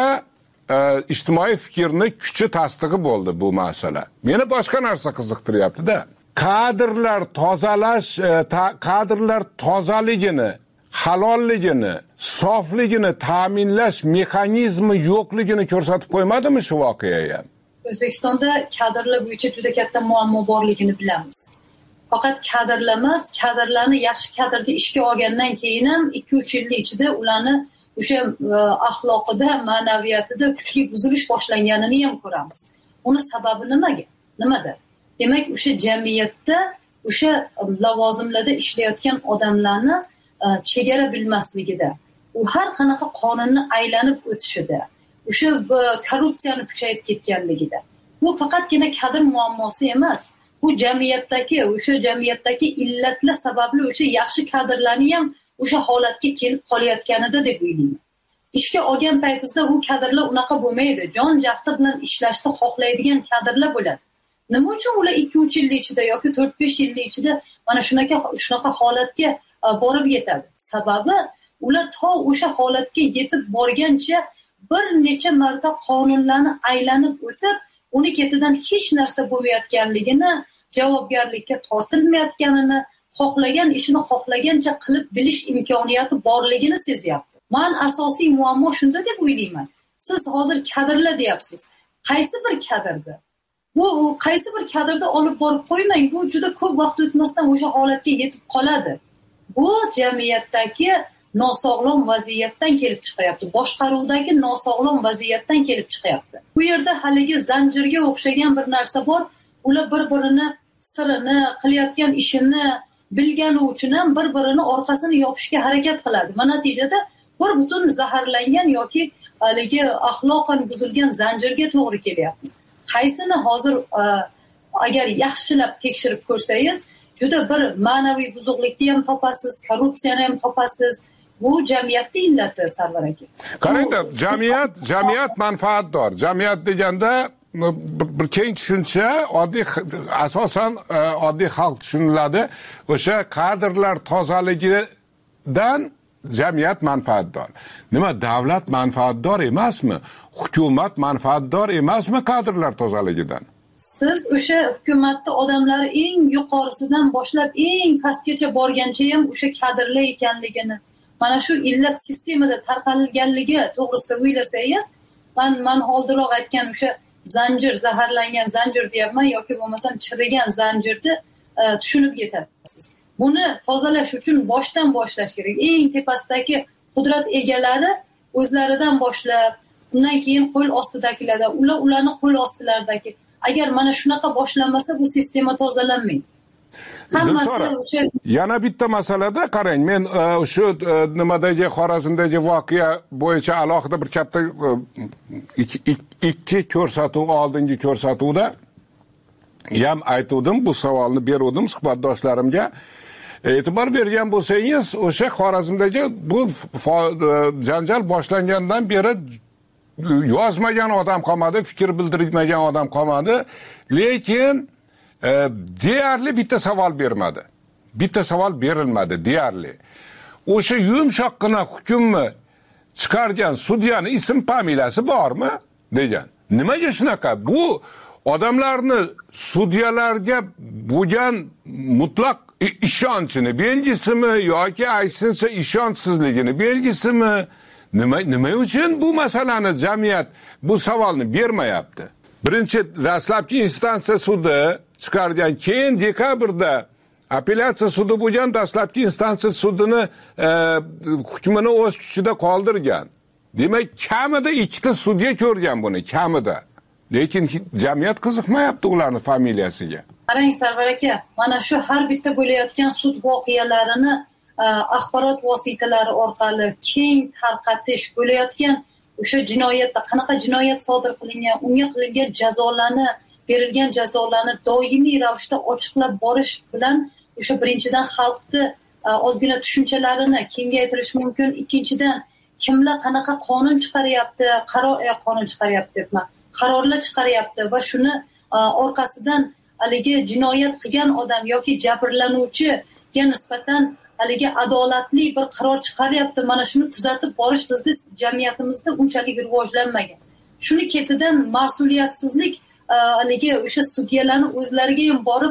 ijtimoiy fikrni kuchi tasdig'i bo'ldi bu masala. Meni boshqa narsa qiziqtiryapti-da. Kadrlar tozalash, kadrlar tozaligini, halolligini, sofligini ta'minlash mexanizmi yo'qligini ko'rsatib qo'ymadimi shu voqea ham? O'zbekistonda kadrlar bo'yicha juda katta muammo borligini bilamiz. Faqat kadrlar emas, kadrlarni yaxshi kadrda ishga olgandan keyin ham ikki uch yil ichida ularni o'sha axloqida, ma'naviyatida kuchli buzilish boshlanganini ham ko'ramiz. Uni sababi nimaga? Nimada? Demak, o'sha jamiyatda, o'sha lavozimlarda ishlayotgan odamlarni chegara bilmasligida, u har qanaqa qonunni aylanib o'tishida, o'sha korrupsiyani kuchayib ketganligida. Bu faqatgina kadr muammosi emas. Bu jamiyatdagi, o'sha jamiyatdagi illatlar sababli o'sha yaxshi kadrlarni ham o'sha holatga kelib qolayotganida deb o'ylayman. Ishga olgan paytingizda u kadrlar unaqa bo'lmaydi. Jon jahdi bilan ishlashni xohlaydigan kadrlar bo'ladi. Nima uchun ular ikki uch yil ichida yoki to'rt besh yil ichida mana shunaqa shunaqa holatga borib yetadi? Sababi ular to o'sha holatga yetib borgancha bir necha marta qonunlarni aylanib o'tib, uni ketidan hech narsa bo'lmayotganligini, javobgarlikka tortilmayotganini, xohlagan ishini xohlagancha qilib bilish imkoniyati borligini sezyapti. Men asosiy muammo shunda deb o'ylayman. Siz hozir kadrlar deyapsiz. Qaysi bir kadrda? Bu qaysi bir kadrda olib borib qo'ymang, bu juda ko'p vaqt o'tmasdan o'sha holatga yetib qoladi. Bu jamiyatdagi nosog'lom vaziyatdan kelib chiqyapti. Boshqaruvdagi nosog'lom vaziyatdan kelib chiqyapti. Bu yerda haligi zanjirga o'xshagan bir narsa bor. Ular bir-birini sirini, qilayotgan ishini bilgani uchun ham bir-birini orqasini yopishga harakat qiladi. Mana natijada bir butun zaharlangan yoki haligi axloqan buzilgan zanjirga to'g'ri kelyapmiz. Qaysini hozir agar yaxshilab tekshirib ko'rsangiz, juda bir ma'naviy buzuqlikni ham topasiz, korrupsiyani ham topasiz. Bu jamiyatning illati, Sarvar aka. Qarangda, jamiyat, jamiyat manfaatdor. Jamiyat deganda bir keng tushuncha, oddiy asosan oddiy xalq tushuniladi. O'sha kadrlar tozaligidan jamiyat manfaatdor. Nima, davlat manfaatdor emasmi? Hukumat manfaatdor emasmi kadrlar tozaligidan? Siz o'sha hukumatda odamlari eng yuqorisidan boshlab eng pastgacha borgancha ham o'sha kadrlar ekanligini, mana shu illat sistemada tarqalganligi to'g'risida o'ylasangiz, men men oldinroq aytgan o'sha zanjir, zaharlangan zanjir deyapman yoki bo'lmasam chirigan zanjirni tushunib yetasiz. Buni tozalash uchun boshdan boshlash kerak. Eng tepasidagi qudrat egalari o'zlaridan boshlab, undan keyin qo'l ostidagilarda, ular ularni qo'l ostilaridagi. Agar mana shunaqa boshlanmasa, bu sistema tozalanmaydi. Hammasi o'sha yana bitta masalada qarang, men shu nimadagi Xorazmdagi voqea bo'yicha alohida bir katta ikki ko'rsatuv, oldingi ko'rsatuvda ham aytdim, bu savolni berdim suhbatdoshlarimga. E'tibor bergan bo'lsangiz, o'sha Xorazmdagi bu janjal boshlangandan beri yozmagan odam qolmadi, fikr bildirmagan odam qolmadi, lekin e, deyarli bitta savol bermadi. Bitta savol berilmadi deyarli. O'sha yumshoqqina hukmni chiqargan sudyaning ism familiyasi bormi degan. Nimaga shunaqa? Bu odamlarni sudyalarga bo'lgan mutlaq ishonchini belgisimi yoki aytsincha ishonchsizligini belgisimi? Nima nima uchun bu masalani jamiyat bu savolni bermayapti? Birinchi dastlabki instansiya sudi chiqargan, keyin dekabrda apellyatsiya sudi bo'lgan, dastlabki instansiya sudini e, hukmini o'z kuchida qoldirgan. Demak, kamida ikkita sudya ko'rgan buni, kamida. Lekin jamiyat qiziqmayapti ularning familiyasiga. Qarang Sarvar aka, mana shu har bitta bo'layotgan sud voqealarini axborot vositalari orqali keng tarqatish, bo'layotgan o'sha jinoyatlar, qanaqa jinoyat sodir qilingan, unga qilingan jazolarni, berilgan jazolarni doimiy ravishda ochiqlab borish bilan o'sha birinchidan xalqni ozgina tushunchalarini kengaytirish mumkin. Ikkinchidan, kimlar qanaqa qonun chiqaryapti, qaror qonun chiqaryapti debman, qarorlar chiqaryapti va shuni orqasidan haligi jinoyat qilgan odam yoki jabrlanuvchiga nisbatan haligi adolatli bir qaror chiqaryapti. Mana shuni kuzatib borish bizning jamiyatimizda unchalik rivojlanmagan. Shuni ketidan mas'uliyatsizlik haligi o'sha sudyalarning o'zlariga ham borib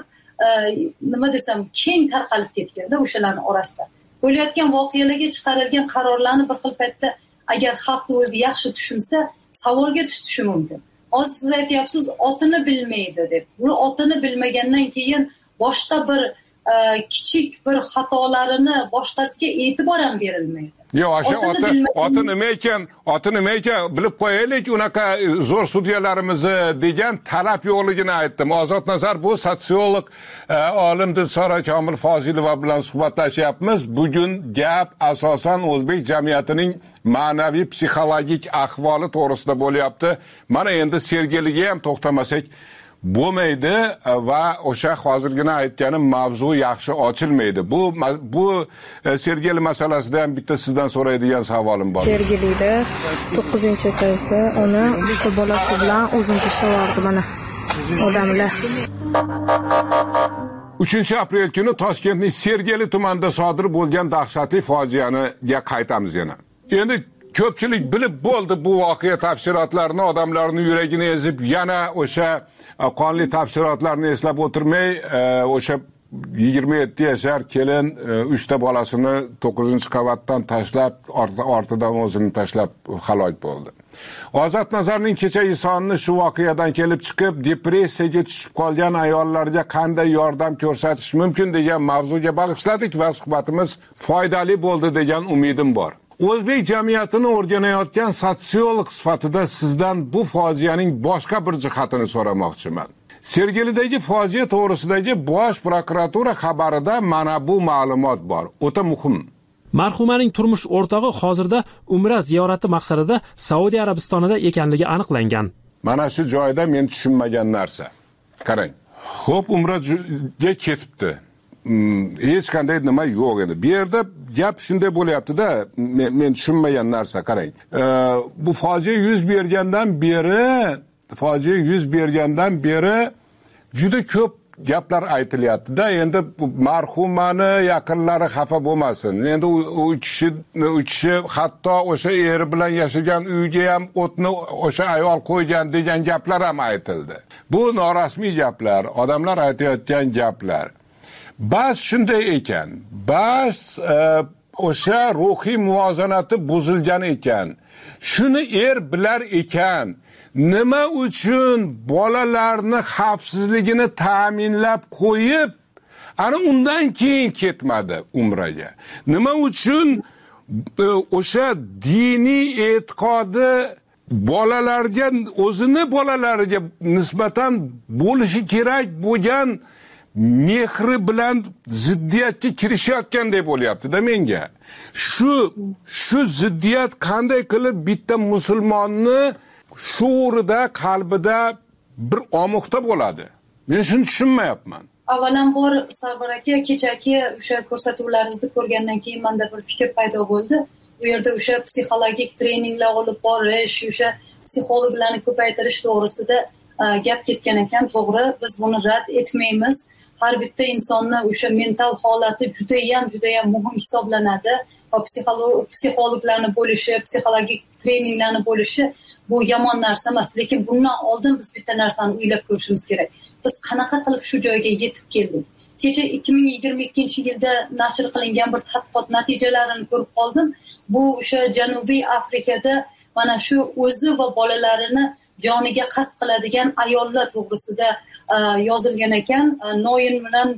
nima desam keng tarqalib ketganda o'shalarning orasida bo'layotgan voqealarga chiqarilgan qarorlarni bir xil paytda agar xalqni o'zi yaxshi tushunsa savolga tutishi mumkin. Hozir siz aytyapsiz otini bilmaydi deb. Bu otini bilmagandan keyin boshqa bir kichik bir xatolarini boshqasiga e'tibor ham berilmaydi. Yo'q, o'sha oti oti nima ekan, oti nima ekan bilib qo'yaylik, unaqa zo'r sudyalarimizni degan talab yo'qligini aytdim. Ozod Nazar bu sotsiolog olim Dilsora Komil Fozilova bilan suhbatlashyapmiz. Bugun gap asosan o'zbek jamiyatining ma'naviy psixologik ahvoli to'g'risida bo'lyapti. Mana endi sergeliga ham to'xtamasak bo'lmaydi va o'sha hozirgina aytganim mavzu yaxshi ochilmaydi. Bu bu Sergeli masalasida ham bitta sizdan so'raydigan savolim bor. Sergelida to'qqizinchi etajda ona uchta bolasi bilan o'zim tashlavardi mana odamlar. uchinchi aprel kuni Toshkentning Sergeli tumanida sodir bo'lgan dahshatli fojianiga qaytamiz yana. Endi ko'pchilik bilib bo'ldi bu voqea tafsilotlarini, odamlarning yuragini ezib, yana o'sha qonli tafsilotlarni eslab o'tirmay, o'sha yigirma yetti yashar kelin uchta bolasini to'qqizinchi qavatdan tashlab, ortidan o'zini tashlab halok bo'ldi. Ozod Nazarning kechagi sonni shu voqeadan kelib chiqib, depressiyaga tushib qolgan ayollarga qanday yordam ko'rsatish mumkin degan mavzuga bag'ishladik va suhbatimiz foydali bo'ldi degan umidim bor. O'zbek jamiyatini o'rganayotgan sotsiolog sifatida sizdan bu fojianing boshqa bir jihatini so'ramoqchiman. Sergelidagi fojia to'g'risidagi Bosh prokuratura xabarida mana bu ma'lumot bor. O'ta muhim. Marhumaning turmush o'rtog'i hozirda Umra ziyorati maqsadida Saudiya Arabistonida ekanligi aniqlangan. Mana shu joyda men tushunmagan narsa. Qarang. Xo'p, Umraga ketibdi. Hech qanday nima yo'q edi. Bu yerda gap shunday bo'lyapti-da, men, men tushunmagan narsa, qarang. E, bu fojia yuz bergandan beri, fojia yuz bergandan beri juda ko'p gaplar aytilyapti-da. Endi marhumani yaqinlari xafa bo'lmasin. Endi u kishi u kishi hatto o'sha eri bilan yashagan uyga ham o'tni o'sha ayol qo'ygan degan gaplar ham aytildi. Bu norasmiy gaplar, odamlar aytayotgan gaplar. Bas shunday ekan, bas o'sha ruhiy muvozanati buzilgan ekan. Shuni er bilar ekan, nima uchun bolalarni xavfsizligini ta'minlab qo'yib, ana undan keyin ketmadi Umraga. Nima uchun o'sha diniy e'tiqodi bolalarga, o'zini bolalariga nisbatan bo'lishi kerak bo'lgan mehri bilan ziddiyatga kirishayotgandek bo'lyapti-da menga. Shu shu ziddiyat qanday qilib bitta musulmonni shuurida, qalbida bir omuqda bo'ladi? Men shuni tushunmayapman. Avvalambor Sarvar aka, kechagi o'sha ko'rsatuvlaringizni ko'rgandan keyin menda bir fikr paydo bo'ldi. u yerda o'sha psixologik treninglar olib borish, o'sha psixologlarni ko'paytirish to'g'risida gap ketgan ekan. To'g'ri, biz buni rad etmaymiz. Har bitta insonni o'sha mental holati juda ham juda ham muhim hisoblanadi va psixologlarni bo'lishi, psixologik treninglarni bo'lishi bu yomon narsa emas, lekin bundan oldin biz bitta narsani o'ylab ko'rishimiz kerak. Biz qanaqa qilib shu joyga yetib keldik? Kecha ikki ming yigirma ikkinchi yilda nashr qilingan bir tadqiqot natijalarini ko'rib qoldim. Bu o'sha Janubiy Afrikada mana shu o'zi va bolalarini joniga qasd qiladigan ayollar to'g'risida yozilgan ekan. Noyin bilan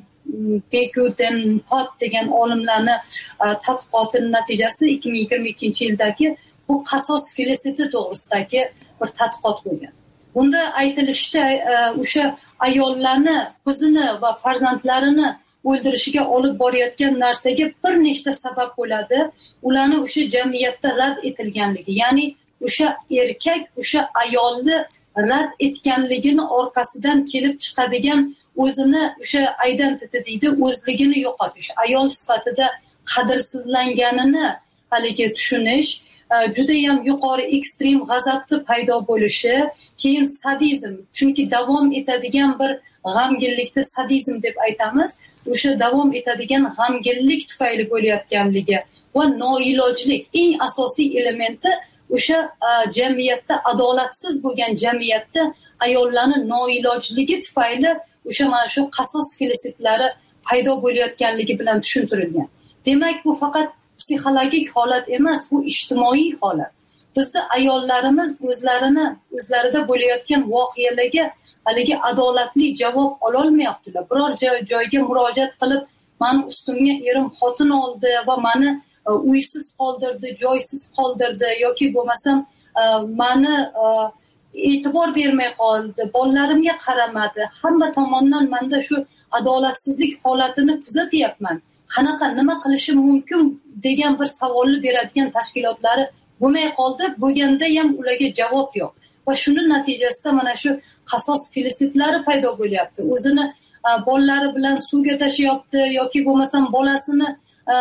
Pekuten Pot degan olimlarni tadqiqotining natijasi ikki ming yigirma ikkinchi yildagi bu qasos felisiti to'g'risidagi bir tadqiqot bo'lgan. Bunda aytilishicha, o'sha ayollarni o'zini va farzandlarini o'ldirishiga olib borayotgan narsaga bir nechta sabab bo'ladi. Ularni o'sha jamiyatda rad etilganligi, ya'ni o'sha erkak o'sha ayolni rad etganligini orqasidan kelib chiqadigan o'zini o'sha identity deydi, o'zligini yo'qotish, ayol sifatida qadrsizlanganini haligi tushunish, juda ham yuqori ekstrem g'azabni paydo bo'lishi, keyin sadizm, chunki davom etadigan bir g'amginlikni sadizm deb aytamiz, o'sha davom etadigan g'amginlik tufayli bo'layotganligi va noilojlik eng asosiy elementi o'sha jamiyatda, adolatsiz bo'lgan jamiyatda ayollarning noilojligi tufayli o'sha mana shu qasos felisitlari paydo bo'layotganligi bilan tushuntirilgan. Demak, bu faqat psixologik holat emas, bu ijtimoiy holat. Bizda ayollarimiz o'zlarini o'zlarida bo'layotgan voqealarga haligi adolatli javob ololmayaptilar. Biror joyga murojaat qilib, meni ustimga erim xotin oldi va meni uysiz qoldirdi, joysiz qoldirdi yoki bo'lmasam meni e'tibor bermay qoldi, bolalarimga qaramadi. Hamma tomondan menda shu adolatsizlik holatini kuzatyapman. Qanaqa, nima qilishim mumkin degan bir savolni beradigan tashkilotlari bo'lmay qoldi, bo'lganda ham ularga javob yo'q. Va shuni natijasida mana shu qasos felisitlari paydo bo'lyapti. O'zini bolalari bilan suvga tashyapti yoki bo'lmasam bolasini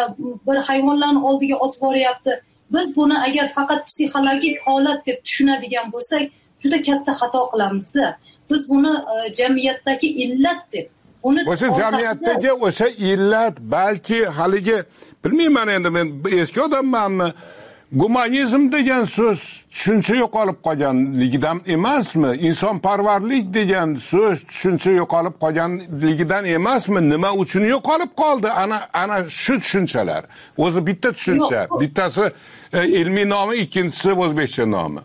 bir hayvonlarning oldiga otib boryapti. Biz buni agar faqat psixologik holat deb tushunadigan bo'lsak, juda katta xato qilamizda. Biz buni jamiyatdagi illat deb, o'sha jamiyatdagi o'sha illat, balki haligi bilmayman, endi men eski odammanmi, gumanizm degan so'z tushuncha yo'qolib qolganligidan emasmi? Insonparvarlik degan so'z tushuncha yo'qolib qolganligidan emasmi? Nima uchun yo'qolib qoldi? Ana ana shu tushunchalar. O'zi bitta tushuncha, bittasi ilmiy nomi, ikkinchisi o'zbekcha nomi.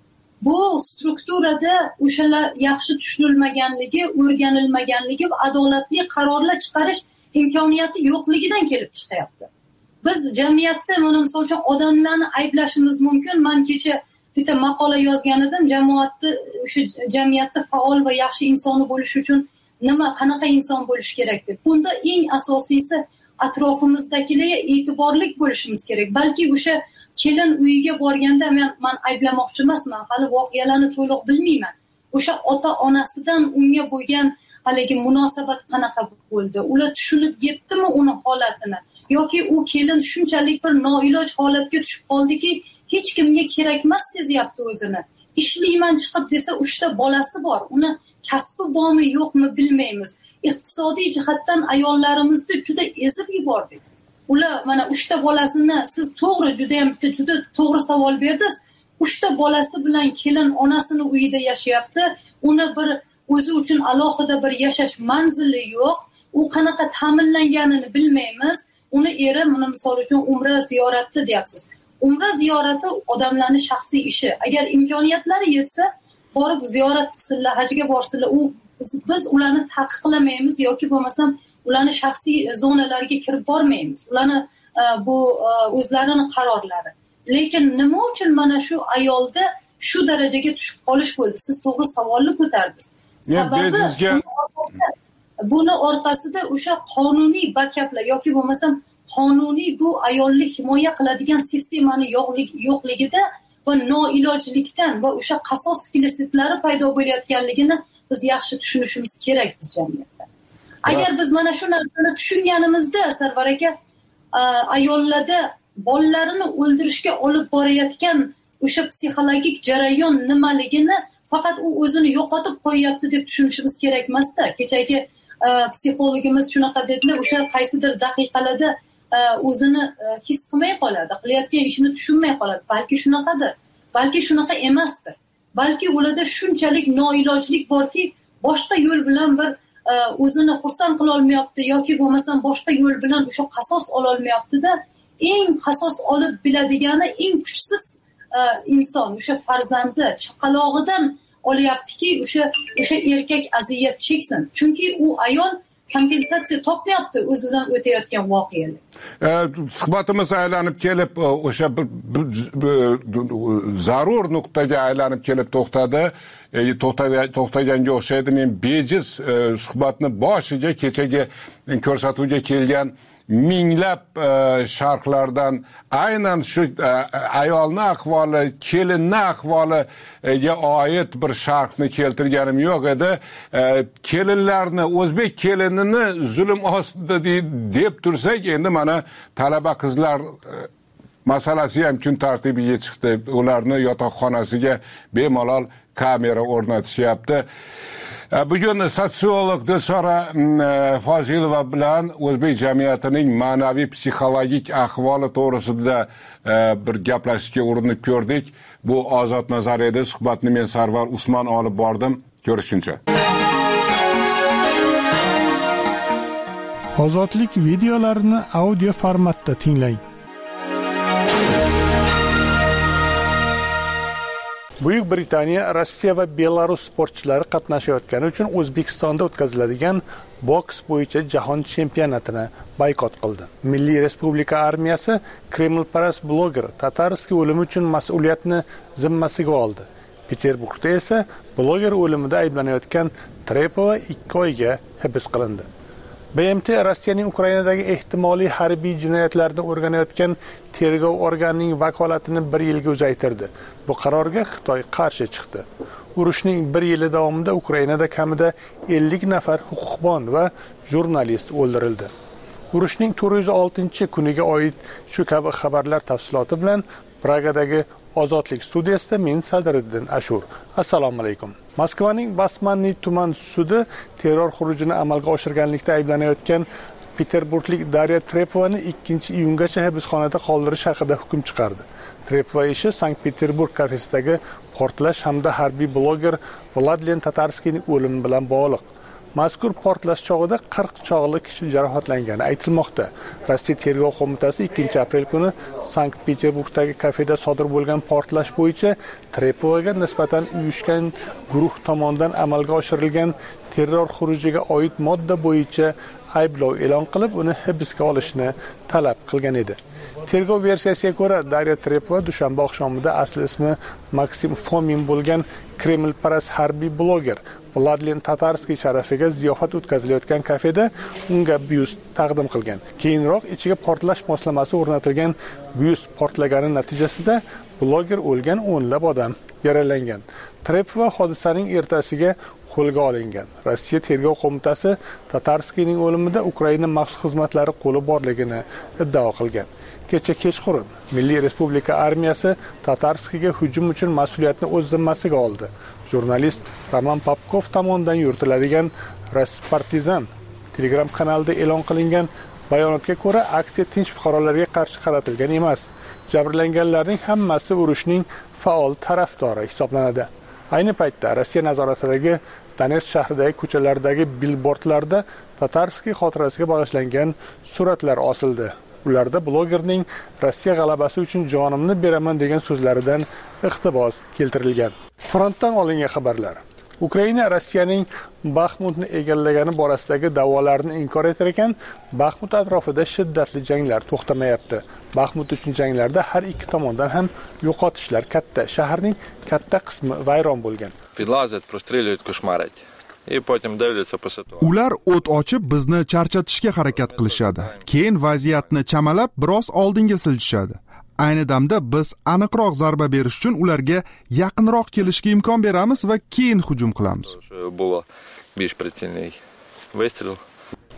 Bu strukturada o'shalar yaxshi tushunilmaganligi, o'rganilmaganligi va adolatli qarorlar chiqarish imkoniyati yo'qligidan kelib chiqyapti. Biz jamiyatda mana misol uchun odamlarni ayblashimiz mumkin. Men kecha bitta maqola yozgan edim, jamoatni o'sha jamiyatda faol va yaxshi insoni bo'lish uchun nima, qanaqa inson bo'lish kerak deb. Bunda eng asosiysi atrofimizdagilarga e'tiborli bo'lishimiz kerak. Balki o'sha kelin uyiga borganda men men ayblamoqchi emasman, hali voqealarni to'liq bilmayman. O'sha ota-onasidan unga bo'lgan haligi munosabat qanaqa bo'ldi? Ular tushunib yetdimi uni holatini? Yoki u kelin shunchalik bir noiloj holatga tushib qoldiki, hech kimga kerak emas sezyapti o'zini. Ishlayman chiqib desa, uchta bolasi bor. Uni kasbi bormi, yo'qmi bilmaymiz. Iqtisodiy jihatdan ayollarimizni juda ezib yubordik. Ular mana uchta bolasini, siz to'g'ri, juda ham bitta juda to'g'ri savol berdingiz. Uchta bolasi bilan kelin onasini uyida yashayapti. Uni bir o'zi uchun alohida bir yashash manzili yo'q. U qanaqa ta'minlanganini bilmaymiz. Uni eri, mana misol uchun umra ziyorati deyapsiz. Umra ziyorati odamlarning shaxsiy ishi. Agar imkoniyatlari yetsa, borib ziyorat qilsinlar, hajga borsinlar. U biz ularni taqiqlamaymiz yoki bo'lmasam ularni shaxsiy zonalarga kirib bormaymiz. Ularni bu o'zlarining qarorlari. Lekin nima uchun mana shu ayolda shu darajaga tushib qolish bo'ldi? Siz to'g'ri savolni ko'tardingiz. Sababi buni orqasida o'sha qonuniy bakaplar yoki bo'lmasam qonuniy bu ayolni himoya qiladigan sistemani yo'qligida va noilojlikdan va o'sha qasos felisitlari paydo bo'layotganligini biz yaxshi tushunishimiz kerak biz jamiyatda. Agar biz mana shu narsani tushunganimizda, Sarvar aka, ayollarda bolalarini o'ldirishga olib borayotgan o'sha psixologik jarayon nimaligini faqat u o'zini yo'qotib qo'yyapti deb tushunishimiz kerak emasda. Kechagi psixologimiz shunaqa dedilar, o'sha qaysidir daqiqalarda o'zini his qilmay qoladi, qilayotgan ishini tushunmay qoladi. Balki shunaqadir, balki shunaqa emasdir. Balki ularda shunchalik noilojlik borki, boshqa yo'l bilan bir o'zini xursand qila olmayapti yoki bo'lmasam boshqa yo'l bilan o'sha qasos ola olmayapti-da. Eng qasos olib biladigani eng kuchsiz inson, o'sha farzandi chaqalog'idan olyaptiki, o'sha o'sha erkak aziyat cheksin. Chunki u ayol kompensatsiya topmayapti o'zidan o'tayotgan voqealar. Suhbatimiz aylanib kelib o'sha zarur nuqtaga aylanib kelib to'xtadi. To'xtaganga o'xshaydi. Men bejiz suhbatni boshiga kechagi ko'rsatuvga kelgan minglab sharhlardan aynan shu ayolning ahvoli, kelinning ahvoliga oid bir sharhni keltirganim yo'q edi. Kelinlarni, o'zbek kelinini zulm ostida deb tursak, endi mana talaba qizlar masalasi ham kun tartibiga chiqdi. Ularni yotoqxonasiga bemalol kamera o'rnatishyapti. Bugun sotsiolog Dilshora Fozilova bilan o'zbek jamiyatining ma'naviy psixologik ahvoli to'g'risida bir gaplashishga urinib ko'rdik. Bu Ozod nazar edi. Suhbatni men Sarvar Usmon olib bordim. Ko'rishguncha. Ozodlik videolarini audio formatda tinglang. Buyuk Britaniya, Rossiya va Belarus sportchilari qatnashayotgani uchun O'zbekistonda o'tkaziladigan boks bo'yicha jahon chempionatini boykot qildi. Milliy Respublika armiyasi Kremlparast bloger Tatarskiy o'limi uchun mas'uliyatni zimmasiga oldi. Peterburgda esa bloger o'limida ayblanayotgan Trepova ikki oyga hibs qilindi. B M T Rossiyaning Ukrainadagi ehtimoliy harbiy jinoyatlarni o'rganayotgan tergov organining vakolatini bir yilga uzaytirdi. Bu qarorga Xitoy qarshi chiqdi. Urushning bir yili davomida Ukrainada kamida ellik nafar huquqbon va jurnalist o'ldirildi. Urushning to'rt yuz oltinchi kuniga oid shu kabi xabarlar tafsiloti bilan Pragadagi Ozodlik studiyasida men Sadriddin Ashur. Assalomu alaykum. Moskvaning Basmanniy tuman sudi terror xurujini amalga oshirganlikda ayblanayotgan Peterburglik Darya Trepovani ikkinchi iyungacha hibsxonada qoldirish haqida hukm chiqardi. Trepova ishi Sankt-Peterburg kafesidagi portlash hamda harbiy bloger Vladlen Tatarskiyning o'limi bilan bog'liq. Mazkur portlash chog'ida qirq chog'li kishi jarohatlangani aytilmoqda. Rossiya tergov qo'mitasi ikkinchi aprel kuni Sankt-Peterburgdagi kafeda sodir bo'lgan portlash bo'yicha Trepovaga nisbatan uyushgan guruh tomonidan amalga oshirilgan terror xurujiga oid modda bo'yicha ayblov e'lon qilib, uni hibsga olishni talab qilgan edi. Tergov versiyasiga ko'ra, Darya Trepova dushanba oqshomida asli ismi Maksim Fomin bo'lgan Kremlparast harbiy bloger Vladlen Tatarskiy sharafiga ziyofat o'tkazilayotgan kafeda unga byust taqdim qilgan. Keyinroq ichiga portlash moslamasi o'rnatilgan byust portlagani natijasida bloger o'lgan, o'nlab odam yaralangan. Trepova hodisaning ertasiga qo'lga olingan. Rossiya tergov qo'mitasi Tatarskiyning o'limida Ukraina maxsus xizmatlari qo'li borligini iddao qilgan. Kecha kechqurun Milliy Respublika armiyasi Tatarskiyga hujum uchun mas'uliyatni o'z zimmasiga oldi. Jurnalist Roman Popkov tomonidan yuritiladigan Raspartizan Telegram kanalida e'lon qilingan bayonotga ko'ra, aksiya tinch fuqarolarga qarshi qaratilgan emas. Jabrlanganlarning hammasi urushning faol tarafdori hisoblanadi. Ayni paytda Rossiya nazoratidagi Donetsk shahridagi ko'chalardagi billbordlarda Tatarskiy xotirasiga bag'ishlangan suratlar osildi. Ularda blogerning Rossiya g'alabasi uchun jonimni beraman degan so'zlaridan iqtibos keltirilgan. Frontdan olingan xabarlar. Ukraina Rossiyaning Baxmutni egallagani borasidagi da'volarni inkor etar ekan, Baxmut atrofida shiddatli janglar to'xtamayapti. Baxmut uchun janglarda har ikki tomondan ham yo'qotishlar katta. Shaharning katta qismi vayron bo'lgan. Ular o't ochib bizni charchatishga harakat qilishadi. Keyin vaziyatni chamalab biroz oldinga siljishadi. Ayni damda biz aniqroq zarba berish uchun ularga yaqinroq kelishga imkon beramiz va keyin hujum qilamiz.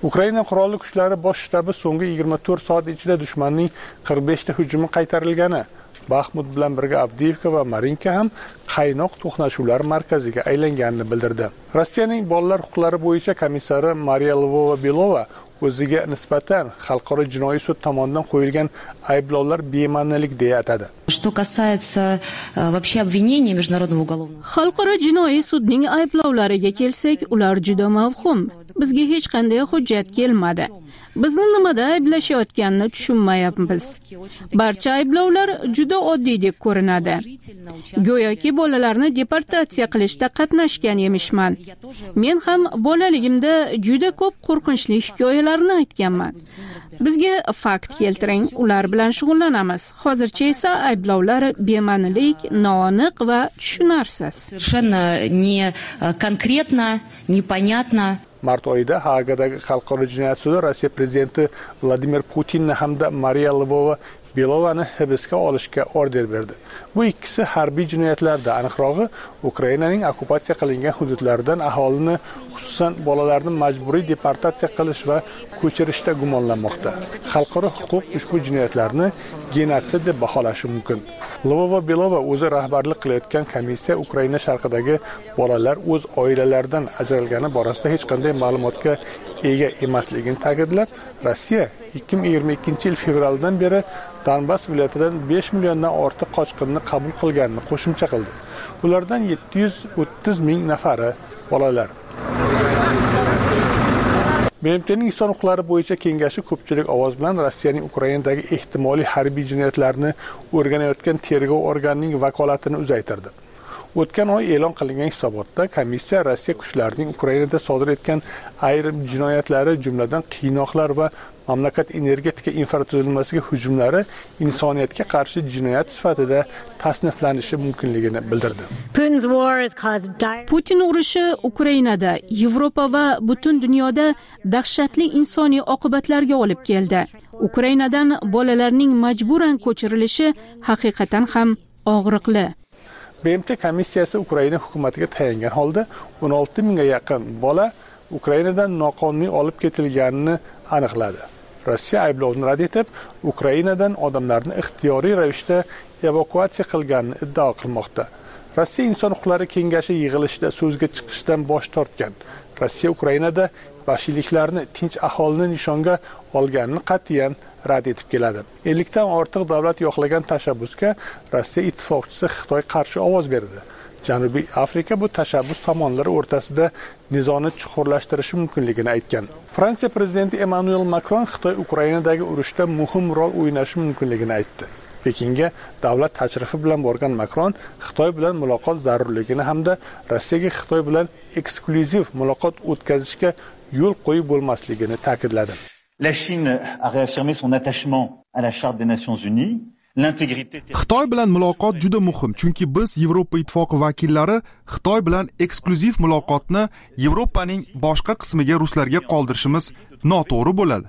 Ukraina qurolli kuchlari bosh shtabi so'nggi yigirma to'rt soat ichida dushmanning qirq besh ta hujumi qaytarilgani, Baxmut bilan birga Avdiivka va Marinka ham qaynoq to'qnashuvlar markaziga aylanganini bildirdi. Rossiyaning bolalar huquqlari bo'yicha komissari Mariya Lvova-Belova o'ziga nisbatan xalqaro jinoiy sud tomonidan qo'yilgan ayblovlar bema'nilik deya atadi. Что касается вообще обвинений международного уголовного Xalqaro jinoiy sudning ayblovlariga kelsak, ular juda mavhum. Bizga hech qanday hujjat kelmadi. Bizni nimada ayblashayotganini tushunmayapmiz. Barcha ayblovlar juda oddiydek ko'rinadi. Go'yoki bolalarni deportatsiya qilishda qatnashgan emishman. Men ham bolaligimda juda ko'p qo'rqinchli hikoyalarni aytganman. Bizga fakt keltiring, ular bilan shug'ullanamiz. Hozircha esa ayblovlar bema'nilik, noaniq va tushunarsiz. Совершенно не конкретно, непонятно. Mart oyida Haagadagi xalqaro jinoyat sudi Rossiya prezidenti Vladimir Putinni hamda Mariya Lvova-Belovani hibsga olishga order berdi. Bu ikkisi harbiy jinoyatlarda, aniqrog'i Ukrainaning okupatsiya qilingan hududlaridan aholini, xususan bolalarni majburiy deportatsiya qilish va ko'chirishda gumonlanmoqda. Xalqaro huquq ushbu jinoyatlarni genotsid deb baholashi mumkin. Lvova-Belova o'zi rahbarlik qilayotgan komissiya Ukraina sharqidagi bolalar o'z oilalaridan ajralgani borasida hech qanday ma'lumotga ega emasligini ta'kidlab, Rossiya ikki ming yigirma ikkinchi yil fevraldan beri Donbass viloyatidan besh milliondan ortiq qochqinni qabul qilganini qo'shimcha qildi. Ulardan yetti yuz o'ttiz ming nafari bolalar. B M T'ning inson huquqlari bo'yicha kengashi ko'pchilik ovoz bilan Rossiyaning Ukrainadagi ehtimoliy harbiy jinoyatlarni o'rganayotgan tergov organining vakolatini uzaytirdi. O'tgan oy e'lon qilingan hisobotda komissiya Rossiya kuchlarining Ukrainada sodir etgan ayrim jinoyatlari, jumladan qiynoqlar va mamlakat energetika infratuzilmasiga hujumlari insoniyatga qarshi jinoyat sifatida tasniflanishi mumkinligini bildirdi. Putin urushi Ukrainada, Yevropa va butun dunyoda dahshatli insoniy oqibatlarga olib keldi. Ukrainadan bolalarning majburan ko'chirilishi haqiqatan ham og'riqli. B M T komissiyasi Ukraina hukumatiga tayangan holda o'n olti mingga yaqin bola Ukrainadan noqonuniy olib ketilganini aniqladi. Rossiya ayblovni rad etib, Ukrainadan odamlarni ixtiyoriy ravishda evakuatsiya qilganini iddao qilmoqda. Rossiya Inson huquqlari kengashi yig'ilishida so'zga chiqishdan bosh tortgan. Rossiya Ukrainada vahshiyliklarni tinch aholini nishonga olganini qat'iyan rad etib keladi. ellikdan ortiq davlat yoqlagan tashabbusga Rossiya ittifoqchisi Xitoy qarshi ovoz berdi. Janubiy Afrika bu tashabbus tomonlari o'rtasida nizoni chuqurlashtirishi mumkinligini aytgan. Fransiya prezidenti Emmanuel Macron Xitoy Ukrainadagi urushda muhim rol o'ynashi mumkinligini aytdi. Pekinga davlat tashrifi bilan borgan Macron Xitoy bilan muloqot zarurligini hamda Rossiyaga Xitoy bilan eksklyuziv muloqot o'tkazishga yo'l qo'yib bo'lmasligini ta'kidladi. La Chine a réaffirmé son attachement à la Charte des Nations Unies. Xitoy bilan muloqot juda muhim, chunki biz Yevropa ittifoqi vakillari Xitoy bilan eksklyuziv muloqotni Yevropaning boshqa qismiga ruslarga qoldirishimiz noto'g'ri bo'ladi.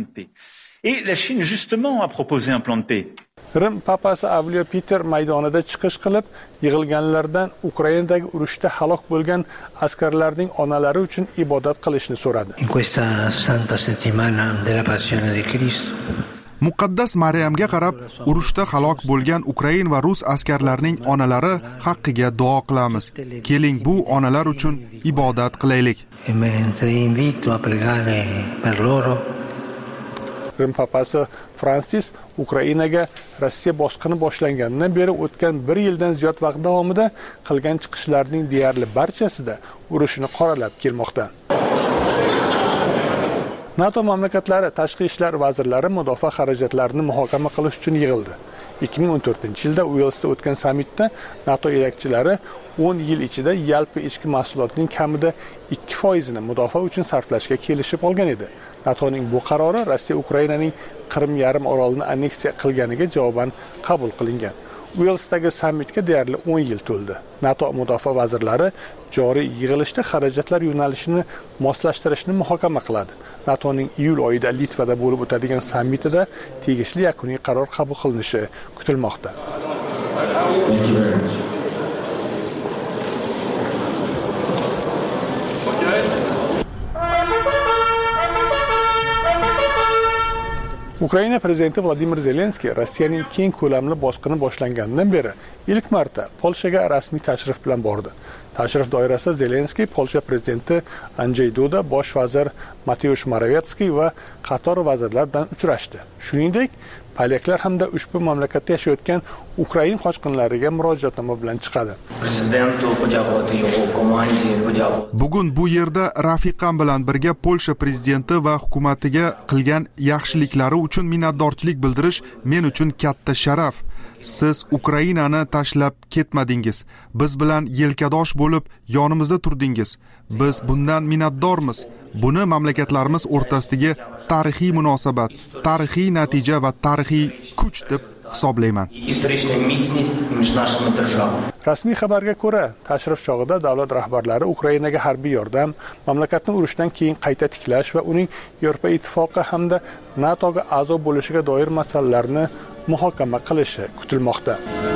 Et la Chine justement a proposé un plan de paix. Rim papasi Avliyo Peter maydonida chiqish qilib, yig'ilganlardan Ukrainadagi urushda halok bo'lgan askarlarning onalari uchun ibodat qilishni so'radi. In questa santa settimana della passione di Cristo Muqaddas Maryamga qarab, urushda halok bo'lgan Ukrain va rus askarlarining onalari haqqiga duo qilamiz. Keling, bu onalar uchun ibodat qilaylik. E mentre invito a pregare per loro. Rim papasi Fransis Ukrainaga Rossiya bosqini boshlanganidan beri o'tgan bir yildan ziyod vaqt davomida qilgan chiqishlarining deyarli barchasida urushni qoralab kelmoqda. NATO mamlakatlari tashqi ishlar vazirlari mudofaa xarajatlarini muhokama qilish uchun yig'ildi. ikki ming o'n to'rtinchi yilda Uelsda o'tgan sammitda NATO yetakchilari o'n yil ichida yalpi ichki mahsulotning kamida ikki foizini mudofaa uchun sarflashga kelishib olgan edi. NATOning bu qarori Rossiya Ukrainaning Qrim yarim orolini anneksiya qilganiga javoban qabul qilingan. Uelsdagi sammitga deyarli o'n yil to'ldi. NATO mudofaa vazirlari joriy yig'ilishda xarajatlar yo'nalishini moslashtirishni muhokama qiladi. NATOning iyul oyida Litvada bo'lib o'tadigan sammitida tegishli yakuniy qaror qabul qilinishi kutilmoqda. Ukraina prezidenti Vladimir Zelenskiy Rossiyaning keng ko'lamli bosqini boshlanganidan beri ilk marta Polshaga rasmiy tashrif bilan bordi. Tashrif doirasida Zelenskiy Polsha prezidenti Andrzej Duda, bosh vazir Mateusz Morawiecki va qator vazirlar bilan uchrashdi. Shuningdek, polyaklar hamda ushbu mamlakatda yashayotgan Ukrain qochqinlariga murojaatnoma bilan chiqadi. Bugun bu yerda rafiqam bilan birga Polsha prezidenti va hukumatiga qilgan yaxshiliklari uchun minnatdorchilik bildirish men uchun katta sharaf. Siz Ukrainani tashlab ketmadingiz. Biz bilan yelkadosh bo'lib yonimizda turdingiz. Biz bundan minnatdormiz. Buni mamlakatlarimiz o'rtasidagi tarixiy munosabat, tarixiy natija va tarixiy kuch deb hisoblayman. Rasmiy xabarga ko'ra, tashrif chog'ida davlat rahbarlari Ukrainaga harbiy yordam, mamlakatni urushdan keyin qayta tiklash va uning Yevropa ittifoqi hamda NATOga a'zo bo'lishiga doir masalalarni muhokama qilishi kutilmoqda.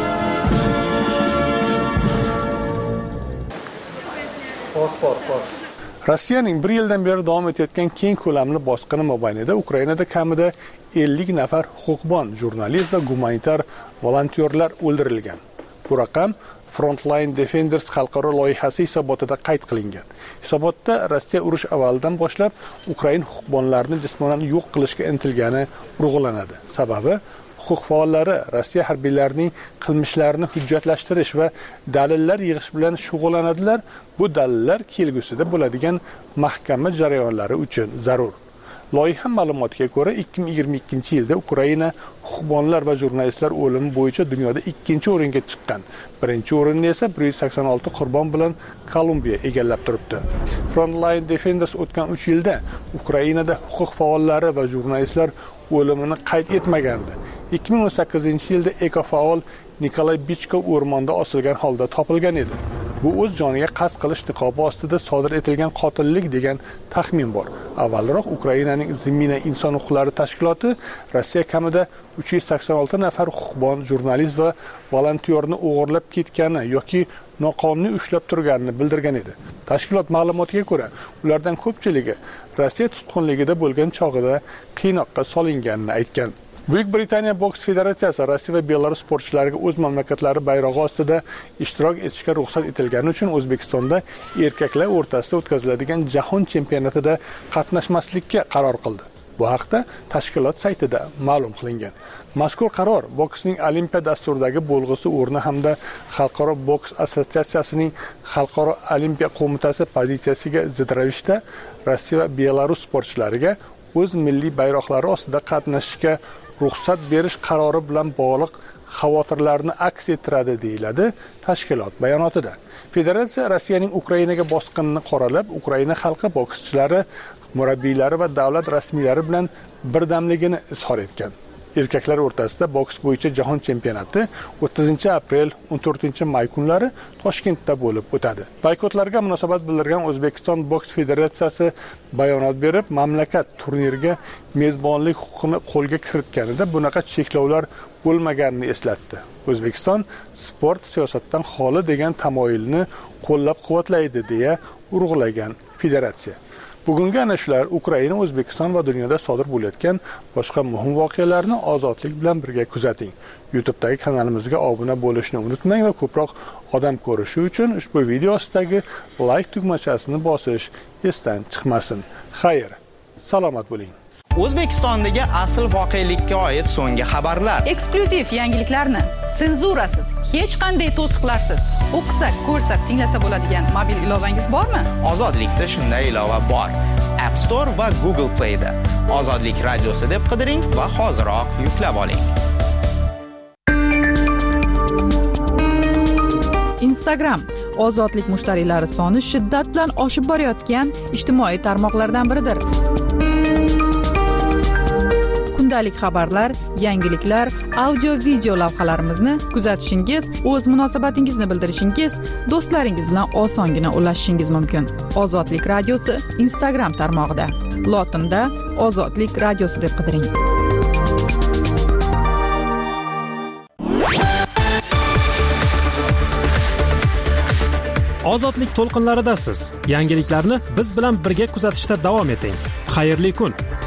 Rossiyaning bir yildan beri davom etayotgan keng ko'lamli bosqini mobaynida Ukrainada kamida ellik nafar huquqbon, jurnalist va gumanitar volontyorlar o'ldirilgan. Bu raqam Frontline Defenders xalqaro loyihasi hisobotida qayd qilingan. Hisobotda Rossiya urush avvalidan boshlab Ukrain huquqbonlarini jismonan yo'q qilishga intilgani urg'ulanadi. Sababi huquq faollari Rossiya harbiylarining qilmishlarini hujjatlashtirish va dalillar yig'ish bilan shug'ullanadilar. Bu dalillar kelgusida bo'ladigan mahkama jarayonlari uchun zarur. Loyiha ma'lumotiga ko'ra, ikki ming yigirma ikkinchi yilda Ukraina huquqbonlar va jurnalistlar o'limi bo'yicha dunyoda ikkinchi o'ringa chiqqan. Birinchi o'rinni esa bir yuz sakson olti qurbon bilan Kolumbiya egallab turibdi. Frontline Defenders o'tgan uch yilda Ukrainada huquq faollari va jurnalistlar o'limini qayd etmagandi. ikki ming o'n sakkizinchi yilda ekofaol Nikolay Bichko o'rmonda osilgan holda topilgan edi. Bu o'z joniga qasd qilish niqobi ostida sodir etilgan qotillik degan taxmin bor. Avvalroq Ukrainaning Zimina inson huquqlari tashkiloti Rossiya kamida uch yuz sakson olti nafar huquqbon, jurnalist va volontyorni o'g'irlab ketgani yoki noqonuniy ushlab turganini bildirgan edi. Tashkilot ma'lumotiga ko'ra, ulardan ko'pchiligi Rossiya tutqunligida bo'lgan chog'ida qiynoqqa solinganini aytgan. Buyuk Britaniya boks federatsiyasi Rossiya va Belarus sportchilariga o'z mamlakatlari bayrog'i ostida ishtirok etishga ruxsat etilgani uchun O'zbekistonda erkaklar o'rtasida o'tkaziladigan jahon chempionatida qatnashmaslikka qaror qildi. Bu haqda tashkilot saytida ma'lum qilingan. Mazkur qaror boksning olimpiya dasturidagi bo'lg'usi o'rni hamda Xalqaro boks assotsiatsiyasining Xalqaro olimpiya qo'mitasi pozitsiyasiga zid ravishda Rossiya va Belarus sportchilariga o'z milliy bayroqlari ostida qatnashishga ruxsat berish qarori bilan bog'liq xavotirlarni aks ettiradi deyiladi tashkilot bayonotida. Federatsiya Rossiyaning Ukrainaga bosqinini qoralab, Ukraina xalqi bokschilari, murabbiylari va davlat rasmiylari bilan birdamligini izhor etgan. Erkaklar o'rtasida boks bo'yicha jahon chempionati o'ttizinchi aprel o'n to'rtinchi may kunlari Toshkentda bo'lib o'tadi. Boykotlarga munosabat bildirgan O'zbekiston boks federatsiyasi bayonot berib, mamlakat turnirga mezbonlik huquqini qo'lga kiritganida bunaqa cheklovlar bo'lmaganini eslatdi. O'zbekiston sport siyosatdan xoli degan tamoyilni qo'llab-quvvatlaydi deya urg'ulagan federatsiya. Bugungi ana shular Ukraina, O'zbekiston va dunyoda sodir bo'layotgan boshqa muhim voqealarni ozodlik bilan birga kuzating. YouTube'dagi kanalimizga obuna bo'lishni unutmang va ko'proq odam ko'rishi uchun ushbu video ostidagi like tugmachasini bosish esdan chiqmasin. Xayr, salomat bo'ling. O'zbekistondagi asl voqelikka oid so'nggi xabarlar, eksklyuziv yangiliklarni senzurasiz, hech qanday to'siqlarsiz o'qisak, ko'rsak, tinglasa bo'ladigan mobil ilovangiz bormi? Ozodlikda shunday ilova bor. App Store va Google Play da Ozodlik radiosi deb qidiring va hoziroq yuklab oling. Instagram ozodlik mushtariylari soni shiddat bilan oshib borayotgan ijtimoiy tarmoqlardan biridir. Kundalik xabarlar, yangiliklar, audio video lavhalarimizni kuzatishingiz, o'z munosabatingizni bildirishingiz, do'stlaringiz bilan osongina ulashishingiz mumkin. Ozodlik radiosi Instagram tarmog'ida. Lotinda Ozodlik radiosi deb qidiring. Ozodlik to'lqinlaridasiz. Yangiliklarni biz bilan birga kuzatishda davom eting. Xayrli kun.